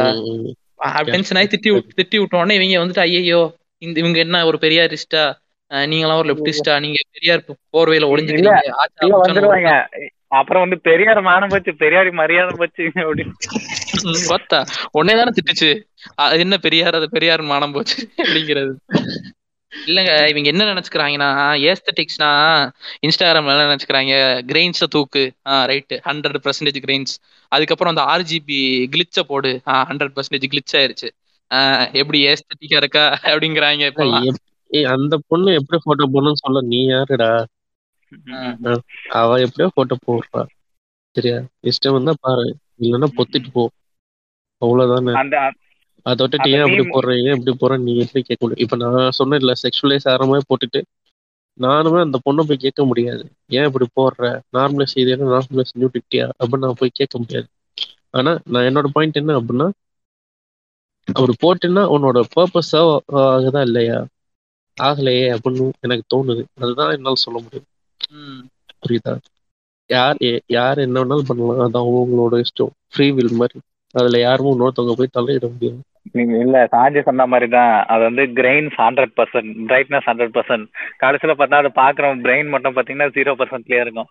டென்ஷன் ஆகி திட்டி விட்டு திட்டி விட்டோடனே இவங்க வந்துட்டு ஐயோ இந்த இவங்க என்ன ஒரு பெரியாரிஸ்டா நீங்களாம் ஒரு லெப்டிஸ்டா நீங்க பெரியார் போர்வையில இல்ல ஒளிஞ்சுக்கிறீங்க ஆச்சா இல்ல பூச்சான்னு வந்துருவாங்க. ஒரு அப்புறம் வந்து பெரியார் மானம் போச்சு பெரியாரி மரியாதை போச்சு அப்படின்னு. ம், பார்த்தா உடனே தானே திட்டுச்சு. அது என்ன பெரியார் அது பெரியார் மானம் போச்சு அப்படிங்கிறது. இல்லங்க இவங்க என்ன நினைச்சுக்கிறாங்கன்னா ஏஸ்தட்டிக்ஸ்னா இன்ஸ்டாகிராம்ல என்ன நினைச்சுக்கிறாங்க கிரெயின்ஸை தூக்கு ah right hundred percentage grains அதுக்கப்புறம் அந்த ஆர்ஜிபி கிளிச்சை போடு ஆஹ் ஹண்ட்ரட் பர்சன்டேஜ் கிளிச் ஆயிருச்சு ஆஹ் எப்படி ஏஸ்தட்டிக்கா இருக்கா அப்படிங்கிறாங்க இப்பெல்லாம். எப்- ஏய், அந்த பொண்ணு எப்படி போட்டோ போடணும்னு சொல்ல நீ யாருடா? ஆஹ் அஹ் அவ எப்படியோ போட்டோ போடுறா, சரியா? இஷ்டம் வந்தா பாரு, இல்லைன்னா பொத்திட்டு போ, அவ்வளவுதானே. அந்த அதை விட்டுட்டு அந்த ஏன் அப்படி மீம் போடுற ஏன் இப்படி போற நீ எப்படி கேட்க முடியும்? இப்ப நான் சொன்னேன்ல செக்ஷுவலைஸ் ஆகிற மாதிரி போட்டுட்டு நானுமே அந்த பொண்ணை போய் கேட்க முடியாது. ஏன் இப்படி போடுற, நார்மலைஸ் செய்தியா நார்மலைஸ் நியூட்டிட்டியா அப்படின்னு நான் போய் கேட்க முடியாது. ஆனா நான் என்னோட பாயிண்ட் என்ன அப்படின்னா அப்படி போட்டுன்னா உன்னோட பர்பஸ் ஆகுதா இல்லையா, ஆகலையே அப்படின்னு எனக்கு தோணுது. அதுதான் என்னால சொல்ல முடியும். உம் புரியுதா? யார் எ- யார் என்ன வேணாலும் பண்ணலாம், அது அவங்களோட இஷ்டம், ஃப்ரீ வில் மாதிரி. அதுல யாரும் இன்னொருத்தவங்க போய் தலையிட முடியாது. நீங்க இல்ல சாஞ்சி சொன்ன மாதிரி தான். அது வந்து grains hundred percent brightness hundred percent கடைசியில பார்த்தா அது பாக்குறோம் பிரெயின் மட்டும் பாத்தீங்கன்னா ஜீரோ பர்சன்ட்லயே இருக்கும்.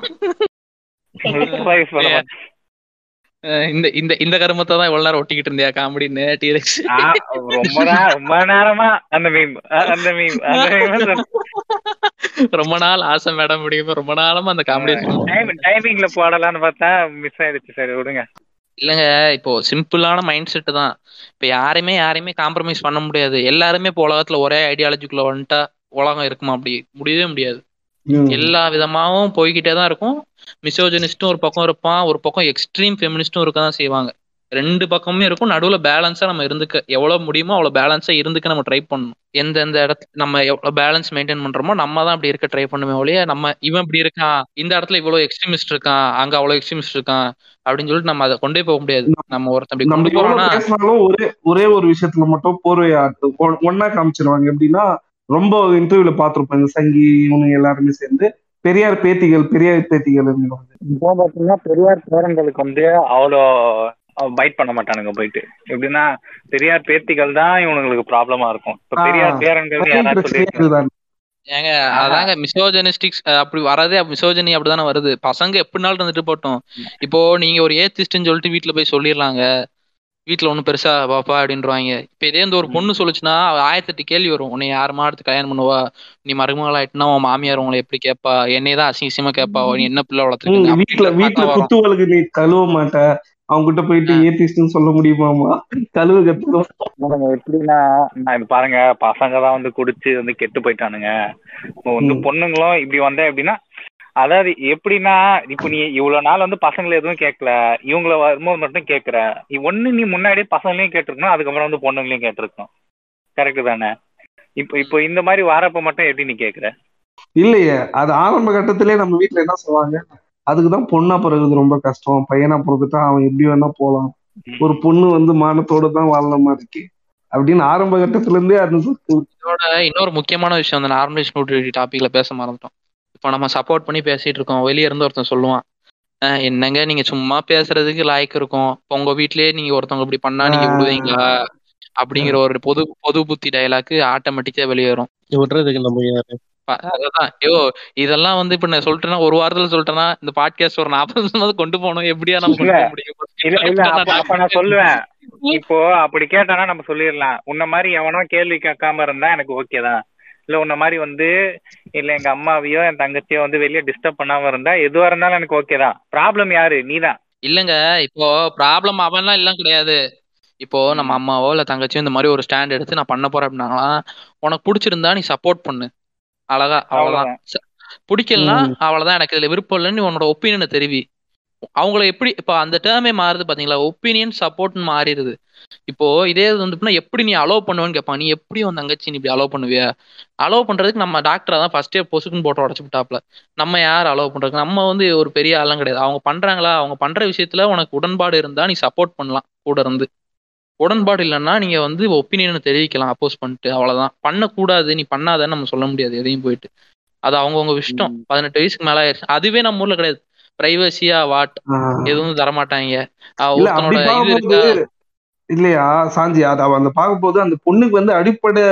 Visualize பண்ண மாட்டோம். அஹ் இந்த இந்த இந்த கருமத்தை தான் இவ்வளவு நேரம் ஒட்டிக்கிட்டு இருந்தியா காமெடின்னு டீரெக்ஸ். ஆ, ரொம்ப நே- ரொம்ப நேரமா அந்த மீம் அந்த மீம் அந்த மீம் ரொம்ப நாள் ஆசை மேடம் முடியும் ரொம்ப நாளமா அந்த காமெடி டைமிங்ல போடலாம்னு பார்த்தா மிஸ் ஆயிடுச்சு. சரி விடுங்க. இல்லைங்க. இப்போ சிம்பிளான மைண்ட் செட் தான். இப்போ யாரையுமே யாரையுமே காம்ப்ரமைஸ் பண்ண முடியாது. எல்லாருமே இப்போ உலகத்துல ஒரே ஐடியாலஜிக்குள்ள வந்துட்டா உலகம் இருக்குமா? அப்படி முடியவே முடியாது. ம். எல்லா விதமாவும் போய்கிட்டே தான் இருக்கும். மிசோஜனிஸ்டும் ஒரு பக்கம் இருப்பான், ஒரு பக்கம் எக்ஸ்ட்ரீம் ஃபெமினிஸ்டும் இருக்க தான் செய்வாங்க. ரெண்டு பக்கமுமே இருக்கும். நடுவுல பேலன்ஸா நம்ம இருந்துக்க எவ்வளவு முடியுமோ அவ்வளவு பேலன்ஸா இருந்துக்க நம்ம ட்ரை பண்ணணும். எந்தெந்த இடத்துல நம்ம எவ்வளவு பேலன்ஸ் மெயின்டைன் பண்றோமோ நம்ம தான் அப்படி இருக்க ட்ரை பண்ணுமே ஒழிய நம்ம இவன் இப்படி இருக்கான் இந்த இடத்துல இவ்வளவு எக்ஸ்ட்ரீமிஸ்ட் இருக்கான் அங்க அவ்வளவு எக்ஸ்ட்ரீமிஸ்ட் இருக்கான் அப்படின்னு சொல்லிட்டு நம்ம அதை கொண்டே போக முடியாது. நம்ம ஒருத்தன் அப்படி நம்ம கொண்டு எவ்வளவு போறோம்னா பேசினாலும் ஒரே ஒரே ஒரு விஷயத்துல மட்டும் போர்வையா ஒ- ஒண்ணா காமிச்சிருவாங்க. எப்படின்னா ரொம்ப இன்டர்வியூல பாத்திருப்பாங்க சங்கி இவனுங்க எல்லாருமே சேர்ந்து பெரியார் பேத்திகள் பெரியார் பேத்திகள் இப்போ பாத்தீங்கன்னா பெரியார் பேரன்களுக்கு வந்து அவ்வளோ பைட் பண்ண மாட்டானுங்க போயிட்டு. எப்படின்னா பெரியார் பேத்திகள் தான் இவனுங்களுக்கு ப்ராப்ளமா இருக்கும். இப்ப பெரியார் பேரன்கள் யாராவது பிரச்சனையே சொல்லியிருக்காங்க. அதுதான். ஏங்க அதாங்க மிசோஜனிஸ்டிக்ஸ் அப்படி வரதே மிசோஜனி அப்படிதானே வருது. பசங்க எப்படினாலும் இருந்துட்டு போட்டோம். இப்போ நீங்க ஒரு ஏத்திஸ்ட்னு சொல்லிட்டு வீட்டுல போய் சொல்லிடலாங்க, வீட்டுல ஒண்ணும் பெருசா பாப்பா அப்படின்றவாங்க. இப்ப இதே இந்த ஒரு பொண்ணு சொல்லுச்சுன்னா ஆயிரத்தி எட்டு கேள்வி வரும். உன்னை யாருமா எடுத்து கல்யாணம் பண்ணுவா, நீ மருமகளாயிட்டுனா உன் மாமியார் உங்களை எப்படி கேட்பா, என்னையதான் அசிங்கமா கேட்பா, நீ என்ன பிள்ளை வளர்த்துருக்கீங்க வீட்டுல வீட்டுல குத்துவலுக்கு நீ கழுவ மாட்ட, அவங்க கிட்ட போயிட்டு ஏத்திஸ்ட்னு சொல்ல முடியுமாமா? கழுவ கத்துக்கணும். எப்படின்னா நான் இது பாருங்க, பசங்க தான் வந்து குடிச்சு வந்து கெட்டு போயிட்டானுங்க. இப்போ வந்து பொண்ணுங்களும் இப்படி வந்தேன் எப்படின்னா, அதாவது எப்படின்னா இப்ப நீ இவ்வளவு நாள் வந்து பசங்களை எதுவும் கேட்கல, இவங்கள வரும்போது மட்டும் கேட்கற. ஒண்ணு நீ முன்னாடியே பசங்களையும் கேட்டிருக்கணும், அதுக்கப்புறம் வந்து பொண்ணுங்களையும் கேட்டிருக்கணும். கரெக்டு தானே? இப்போ இப்போ இந்த மாதிரி வாரப்ப மட்டும் எப்படி நீ கேட்கற? இல்லையே, அது ஆரம்ப கட்டத்திலே நம்ம வீட்டுல என்ன சொல்லுவாங்க, அதுக்குதான் பொண்ணா பிறகுது ரொம்ப கஷ்டம், பையனா பிறகுதான் அவன் எப்படி வேணா போலாம், ஒரு பொண்ணு வந்து மானத்தோட தான் வாழணுமா இருக்கு அப்படின்னு ஆரம்ப கட்டத்துல இருந்தே அது. இதோட இன்னொரு முக்கியமான விஷயம், அந்த நார்மலைஸ் நியூட்ரிட்டி டாபிக்ல பேச மறந்துட்டோம். இப்போ நம்ம சப்போர்ட் பண்ணி பேசிட்டு இருக்கோம், வெளியே இருந்து ஒருத்தன் சொல்லுவான், என்னங்க நீங்க சும்மா பேசுறதுக்கு லாய்க்கு இருக்கும், உங்க வீட்லயே நீங்க ஒருத்தவங்க இப்படி பண்ணா நீங்க விடுவீங்களா அப்படிங்கிற ஒரு பொது பொது புத்தி டயலாக்கு ஆட்டோமேட்டிக்கா வெளியேறும். விடுறதுக்கு நம்ம யாரு? அதான் ஐயோ இதெல்லாம் வந்து இப்ப நான் சொல்லிட்டேன்னா, ஒரு வாரத்துல சொல்லிட்டேன்னா இந்த பாட்காஸ்ட் ஒரு நாற்பது நிமிஷம் கொண்டு போகணும், எப்படியா நம்ம கொண்டு போக முடியும்? இல்ல இல்ல அப்ப நான் சொல்லுவேன், இப்போ அப்படி கேட்டானா நம்ம சொல்லிடலாம், உன்ன மாதிரி எவனோ கேள்வி கேட்காம இருந்தா எனக்கு ஓகே தான். இல்ல உன்ன மாதிரி வந்து இல்ல எங்க அம்மாவையோ என் தங்கச்சியோ வந்து வெளியே டிஸ்டர்ப் பண்ணாம இருந்தா எதுவா இருந்தாலும் எனக்கு ஓகே தான். ப்ராப்ளம் யாரு? நீதான். இல்லங்க இப்போ ப்ராப்ளம் அவன்லாம் எல்லாம் கிடையாது. இப்போ நம்ம அம்மாவோ இல்ல தங்கச்சியோ இந்த மாதிரி ஒரு ஸ்டாண்ட் எடுத்து நான் பண்ண போறேன் அப்படின்னா, உனக்கு பிடிச்சிருந்தா நீ சப்போர்ட் பண்ணு, அழகா, அவ்வளவுதான். பிடிக்கலன்னா அவ்வளவுதான், எனக்கு இதுல விருப்பம் இல்லைன்னு உன்னோட ஒப்பீனியனை தெரிவி. அவங்கள எப்படி இப்போ அந்த டேர்மே மாறுது பாத்தீங்களா, ஒப்பீனியன் சப்போர்ட்னு மாறிடுது. இப்போ இதே வந்து எப்படி நீ அலோவ் பண்ணுவேன்னு கேட்பான், நீ எப்படி உன் தங்கச்சி நீ இப்படி அலோவ் பண்ணுவியா? அலோவ் பண்றதுக்கு நம்ம டாக்டரா தான் ஃபர்ஸ்டே பொசுக்குன்னு போட்டு உடச்சு விட்டாப்ல. நம்ம யார் அலோவ் பண்றதுக்கு? நம்ம வந்து ஒரு பெரிய ஆளும் கிடையாது. அவங்க பண்றாங்களா, அவங்க பண்ற விஷயத்துல உனக்கு உடன்பாடு இருந்தா நீ சப்போர்ட் பண்ணலாம் கூட இருந்து. உடன்பாடு இல்லைன்னா நீங்க வந்து ஒப்பீனியனை தெரிவிக்கலாம் அப்போஸ் பண்ணிட்டு, அவ்வளவுதான். பண்ணக்கூடாது நீ பண்ணாதன்னு நம்ம சொல்ல முடியாது எதையும் போயிட்டு. அது அவங்கவுங்க இஷ்டம். பதினெட்டு வயசுக்கு மேல ஆயிடுச்சு, அதுவே நம்ம ஊர்ல கிடையாது. பிரைவசியா வாட் எதுவும் தரமாட்டாங்க. ஒருத்தனோட இது இருக்கா இல்லையா சாஞ்சி, அது அவ அந்த பார்க்கும்போது அந்த பொண்ணுக்கு வந்து அடிப்படை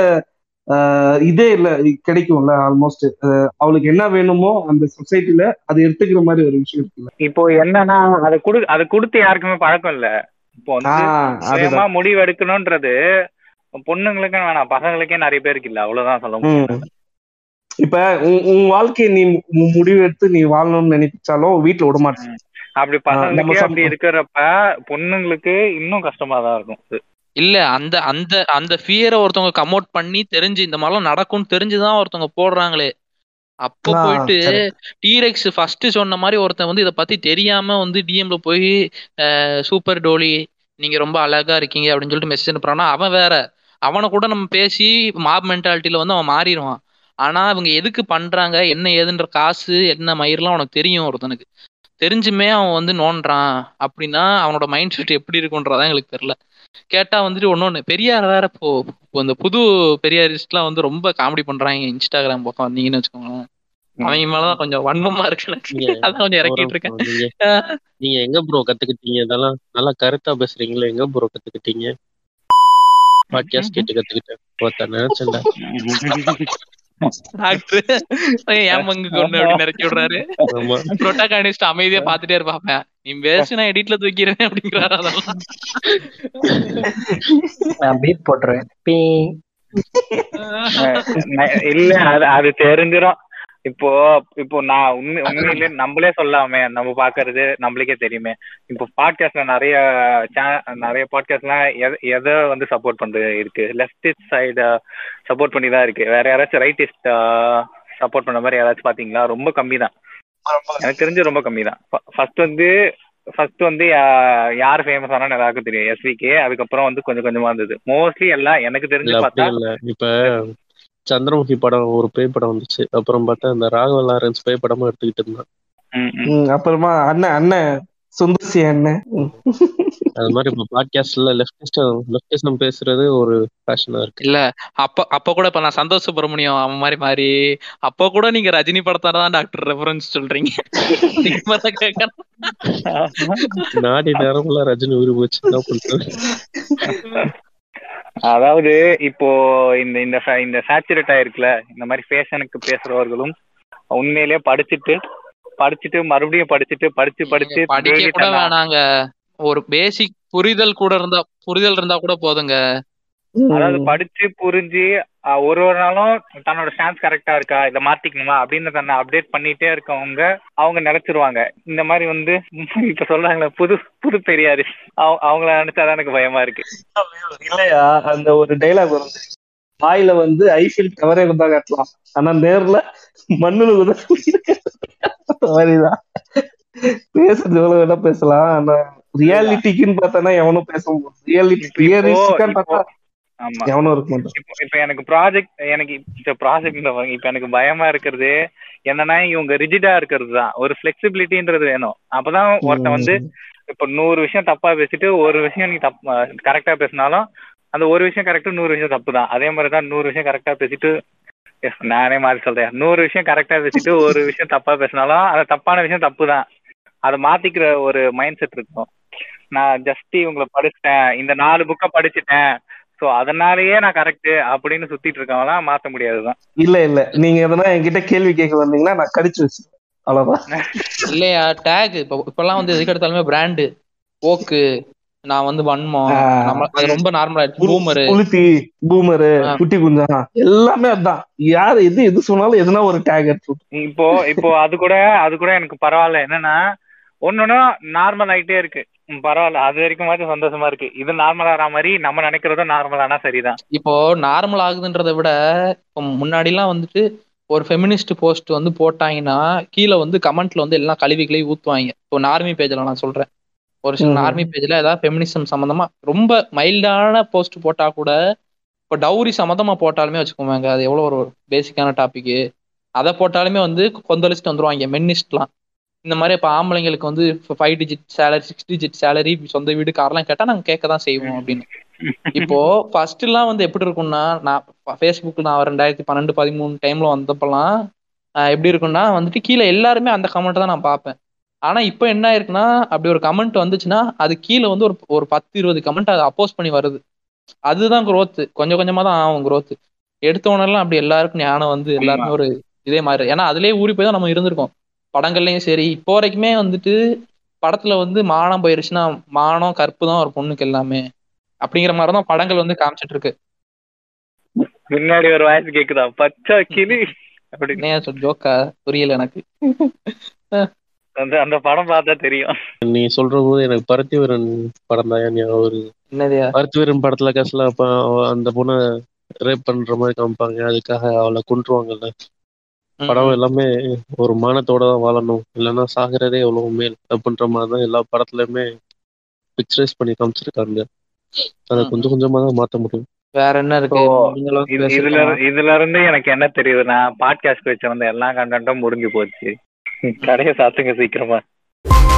இதே இல்ல கிடைக்கும்ல, ஆல்மோஸ்ட் அவளுக்கு என்ன வேணுமோ அந்த சொசைட்டில அது எடுத்துக்கிற மாதிரி ஒரு விஷயம் இருக்குல்ல. இப்போ என்னன்னா அதை குடு அதை கொடுத்து யாருக்குமே பழக்கம் இல்ல. இப்போ வந்து முடிவு எடுக்கணும்ன்றது பொண்ணுங்களுக்கே வேணாம், பசங்களுக்கே நிறைய பேருக்கு இல்ல, அவ்வளவுதான் சொல்ல முடியும். இப்ப உன் வாழ்க்கையை நீ முடிவு எடுத்து நீ வாழணும்னு நினைச்சாலும் வீட்டுல விட மாட்டேன். அப்படி பசங்களுக்கு அப்படி இருக்கிறப்ப பொண்ணுங்களுக்கு இன்னும் கஷ்டமா தான் இருக்கும். இல்ல அந்த அந்த அந்த ஃபியரை ஒருத்தவங்க கம் அவுட் பண்ணி தெரிஞ்சு இந்த மாதிரிலாம் நடக்கும்னு தெரிஞ்சுதான் ஒருத்தவங்க போடுறாங்களே. அப்போ போயிட்டு டீரெக்ஸ் ஃபர்ஸ்ட் சொன்ன மாதிரி ஒருத்தன் வந்து இதை பத்தி தெரியாம வந்து டிஎம்ல போய் சூப்பர் டோலி நீங்க ரொம்ப அழகா இருக்கீங்க அப்படின்னு சொல்லிட்டு மெசேஜ் அனுப்புறான்னா அவன் வேற. அவனை கூட நம்ம பேசி மாப் மென்டாலிட்டியில வந்து அவன் மாறிடுவான். ஆனா அவங்க எதுக்கு பண்றாங்க என்ன ஏதுன்ற காசு என்ன மயிரெல்லாம் உனக்கு தெரியும். ஒருத்தனுக்கு தெரிஞ்சுமே அவன் வந்து நோன்றான் அப்படின்னா அவனோட மைண்ட் செட் எப்படி இருக்குன்றதான் எங்களுக்கு தெரியல. கேட்டா வந்துட்டு ஒன்னொன்னு பெரியார் வேற இப்போ இந்த புது பெரியாரிஸ்ட்லாம் வந்து ரொம்ப காமெடி பண்றாங்க இன்ஸ்டாகிராம் பக்கம் வந்தீங்கன்னு வச்சுக்கோங்களேன். அவங்க மேலதான் கொஞ்சம் வன்மமா இருக்கு எனக்கு. அதான் கொஞ்சம் இறக்கிட்டு இருக்கேன். நீங்க எங்க ப்ரோ கத்துக்கிட்டீங்க இதெல்லாம்? நல்லா கருத்தா பேசுறீங்களா, எங்க ப்ரோ கத்துக்கிட்டீங்க? பாட்காஸ்ட் கேட்டு கத்துக்கிட்டேன் நினைச்சேன்டா. டாக்டர் ஏன் பங்குக்கு ஒண்ணு அப்படி நினைச்சு விடுறாரு. புரோட்டாகானிஸ்ட் அமைதியா பாத்துட்டே இருப்பாங்க, நீ பேசு நான் எடிட்ல தூக்கிறேன் அப்படிங்கிறாரு. அதெல்லாம் பீப் போட்டுறேன் இல்ல, அது அது தெரிஞ்சிடும். இப்போ இப்போ நான் உண்மை உண்மையிலே நம்மளே சொல்லாமே, நம்ம பாக்குறது நம்மளுக்கே தெரியுமே. இப்போ பாட்காஸ்ட்ல நிறைய நிறைய பாட்காஸ்ட்லாம் எதை வந்து சப்போர்ட் பண்றது இருக்கு, லெஃப்டிஸ்ட் சைட சப்போர்ட் பண்ணி தான் இருக்கு. வேற யாராச்சும் ரைட்டிஸ்ட் சப்போர்ட் பண்ண மாதிரி யாராச்சும் பாத்தீங்களா? ரொம்ப கம்மி தான், எனக்கு தெரிஞ்சு ரொம்ப கம்மி தான். ஃபர்ஸ்ட் வந்து ஃபர்ஸ்ட் வந்து யார் ஃபேமஸ் ஆனான்னு எல்லாருக்கும் தெரியும், எஸ்விகே. அதுக்கப்புறம் வந்து கொஞ்சம் கொஞ்சமா இருந்தது. மோஸ்ட்லி எல்லாம் எனக்கு தெரிஞ்சு பார்த்தா இப்ப சந்திரமுகி படம் ஒரு பேய் படம் வந்துச்சு, அப்புறம் பார்த்தா இந்த ராகவ லாரன்ஸ் பேய் படமும் எடுத்துக்கிட்டு இருந்தான். அப்புறமா அண்ணன் அண்ணன் சுந்தர்சி அண்ணன் அது மாதிரி இப்ப பாட்காஸ்ட்ல லெஃப்டிஸ்டம் லெஃப்டிசம் பேசுறது ஒரு ஃபேஷனா இருக்கு. இல்ல அப்ப அப்ப கூட இப்ப நான் சந்தோஷ் சுப்ரமணியம் அவன் மாதிரி மாதிரி அப்ப கூட நீங்க ரஜினி படத்தால தான் டாக்டர் ரெஃபரன்ஸ் சொல்றீங்க. நாடி நேரம்ல ரஜினி ஊறி போச்சு, என்ன பண்றது? அதாவது இப்போ இந்த இந்த fa- இந்த சேச்சுரேட் ஆயிருக்குல இந்த மாதிரி ஃபேஷனுக்கு பேசுறவர்களும் உண்மையிலேயே படிச்சுட்டு படிச்சுட்டு மறுபடியும் படிச்சுட்டு படிச்சு நீங்க படிச்சு படிக்க daily கூட தன்னை வேணாங்க, ஒரு பேசிக் புரிதல் கூட இருந்தா புரிதல் இருந்தா கூட போதுங்க. அதாவது ம். படிச்சு புரிஞ்சு அஹ், ஒரு ஒரு நாளும் தன்னோட ஸ்டான்ஸ் கரெக்டா இருக்கா இதை மாத்திக்கணுமா அப்படின்னு தன்னை அப்டேட் பண்ணிட்டே இருக்கவங்க அவங்க நினைச்சிருவாங்க. இந்த மாதிரி வந்து இப்ப சொல்றாங்களே புது புது பெரியாரு அவ- அவங்கள நினைச்சாதான் எனக்கு பயமா இருக்கு. இல்லையா, அந்த ஒரு டைலாக் வரும், வாயில வந்து ஐஃபில் டவரே இருந்தா கட்டலாம், ஆனா நேர்ல மண்ணுல கூட மாதிரிதான். பேசுறது எவ்வளவு வேணா பேசலாம், ஆனா ரியாலிட்டிக்குன்னு பார்த்தானா எவனும் பேச முடியும். ரியாலிட்டி இப்போ இப்போ ரியலிஸ்டிக்கான்னு இப்போ பார்த்தா ஆமா எவனும் இருக்க மாட்டான். இப்போ இப்போ எனக்கு ப்ராஜெக்ட் எனக்கு இப்போ ப்ராஜெக்ட் இப்போ எனக்கு பயமா இருக்கிறது என்னன்னா இவங்க ரிஜிடா இருக்கிறது தான். ஒரு ஃபிளெக்சிபிலிட்டின்றது வேணும். அப்பதான் ஒருத்தன் வந்து ம். இப்போ நூறு விஷயம் தப்பா பேசிட்டு ஒரு விஷயம் நீ தப்பு கரெக்டா பேசினாலும் அந்த ஒரு விஷயம் கரெக்டு நூறு விஷயம் தப்பு தான். அதே மாதிரி தான் நூறு விஷயம் கரெக்டா பேசிட்டு yes, நானே மாதிரி சொல்றேன், நூறு விஷயம் கரெக்டா பேசிட்டு ஒரு விஷயம் தப்பா பேசினாலும் அந்த தப்பான விஷயம் தப்பு தான். அதை மாத்திக்கிற ஒரு மைண்ட் செட் இருக்கும். நான் ஜஸ்ட் இவங்களை படிச்சிட்டேன், இந்த நாலு புக்கை படிச்சுட்டேன், ஸோ அதனாலயே நான் கரெக்ட் அப்படின்னு சுத்திட்டு இருக்கவங்களாம் மாத்த முடியாதுதான். இல்ல இல்ல, நீங்க எதனா என்கிட்ட கேள்வி கேட்க வந்தீங்கன்னா நான் கடிச்சு வச்சிருவேன், அவ்வளவுதான். இல்லையா டேக் இப்போ இப்பெல்லாம் வந்து எதுக்கு எடுத்தாலுமே பிராண்டு ஓக்கு, நான் வந்து வன்மம், நம்ம அது ம். ரொம்ப நார்மல் ஆயிடுச்சு. பூமரு, புளுத்தி, பூமரு, குட்டி குஞ்சா எல்லாமே அதான். யாரு எது எது சொன்னாலும் எதுனா ஒரு டேக் எடுத்து விட்டு. இப்போ இப்போ அது கூட அது கூட எனக்கு பரவாயில்ல. என்னன்னா ஒன்னொன்னும் நார்மல் ஆயிட்டே இருக்கு. ம், பரவாயில்ல, அது வரைக்கும் மாதிரி சந்தோஷமா இருக்கு. இது நார்மல் ஆகிற மாதிரி நம்ம நினைக்கிறதும் நார்மல் ஆனா சரிதான். இப்போ நார்மல் ஆகுதுன்றதை விட இப்போ முன்னாடிலாம் வந்துட்டு ஒரு ஃபெமினிஸ்ட் போஸ்ட் வந்து போட்டாங்கன்னா கீழே வந்து கமெண்ட்ல வந்து எல்லாம் கழுவி கழுவி ஊத்துவாங்க. இப்போ நார்மி பேஜ்ல நான் சொல்றேன், ஒரு சில ம். நார்மி பேஜ்ல ஏதாவது ஃபெமினிசம் சம்பந்தமா ரொம்ப மைல்டான போஸ்ட் போட்டா கூட, இப்போ டவுரி சம்மந்தமா போட்டாலுமே வச்சுக்கோங்க, அது எவ்வளோ ஒரு பேசிக்கான டாபிக், அதை போட்டாலுமே வந்து கொந்தளிச்சுட்டு வந்துருவாங்க மென்னிஸ்ட்லாம். இந்த மாதிரி இப்போ ஆம்பளைங்களுக்கு வந்து five digit salary, six digit salary, சொந்த வீடு, கார்லாம் கேட்டா நாங்க கேட்க தான் செய்வோம் அப்படின்னு. இப்போ ஃபர்ஸ்ட் எல்லாம் வந்து எப்படி இருக்கும்னா, நான் ஃபேஸ்புக் நான் ரெண்டாயிரத்தி பன்னெண்டு பதிமூணு டைம்ல வந்தப்பெல்லாம் ஆஹ் எப்படி இருக்கும்னா வந்துட்டு கீழே எல்லாருமே அந்த கமெண்ட் தான் நான் பார்ப்பேன். ஆனா இப்போ என்ன ஆயிருக்குன்னா, அப்படி ஒரு கமெண்ட் வந்துச்சுன்னா அது கீழே வந்து ஒரு ஒரு பத்து இருபது கமெண்ட் அதை அப்போஸ் பண்ணி வருது. அதுதான் growth. கொஞ்சம் கொஞ்சமா தான் ஆகும் growth. எடுத்த உடனெல்லாம் அப்படி எல்லாருக்கும் ஞானம் வந்து ஆமா. எல்லாருமே ஒரு இதே மாதிரி, ஏன்னா அதுலயே ஊறி போய் தான் நம்ம இருந்திருக்கோம். படங்கள்லயும் சரி இப்போ வரைக்குமே வந்துட்டு படத்துல வந்து மானம் போயிருச்சுன்னா மானம் கற்பு தான் ஒரு பொண்ணுக்கு எல்லாமே அப்படிங்கிற மாதிரிதான் படங்கள் வந்து காமிச்சிட்டு இருக்கு. பின்னாடி ஒரு வாய்ஸ் கேக்குதா, பச்சை கிளி அப்படின்னு. என்ன சொல் ஜோக்கா புரியல எனக்கு. அந்த அந்த படம் பார்த்தா தெரியும். நீ சொல்ற போது எனக்கு பருத்திவீரன் படம் தான் ஞாபகம் வருது. என்னதையா? பருத்திவீரன் படத்துல கடைசியில அப்ப அவ- அந்த பொண்ணை ரேப் பண்ற மாதிரி காமிப்பாங்க, அதுக்காக அவளை கொன்றுவாங்கல்ல. படம் எல்லாமே ஒரு மானத்தோட தான் வாழணும், இல்லைன்னா சாகிறதே எவ்வளவு மேல் அப்படின்ற மாதிரி தான் எல்லா படத்துலயுமே பிக்சரைஸ் பண்ணி காமிச்சிருக்காங்க. அதை கொஞ்சம் கொஞ்சமா தான் மாத்த முடியும். வேற என்ன So, இருக்கு? முடிஞ்ச அளவுக்கு இது- இதுல பேசிருக்கலாம். இதுல இருந்து எனக்கு என்ன தெரியுதுன்னா பாட்காஸ்ட் வச்ச வந்து எல்லா கண்டென்ட்டும் முடிஞ்சு போச்சு. கடையை சாத்துங்க சீக்கிரமா.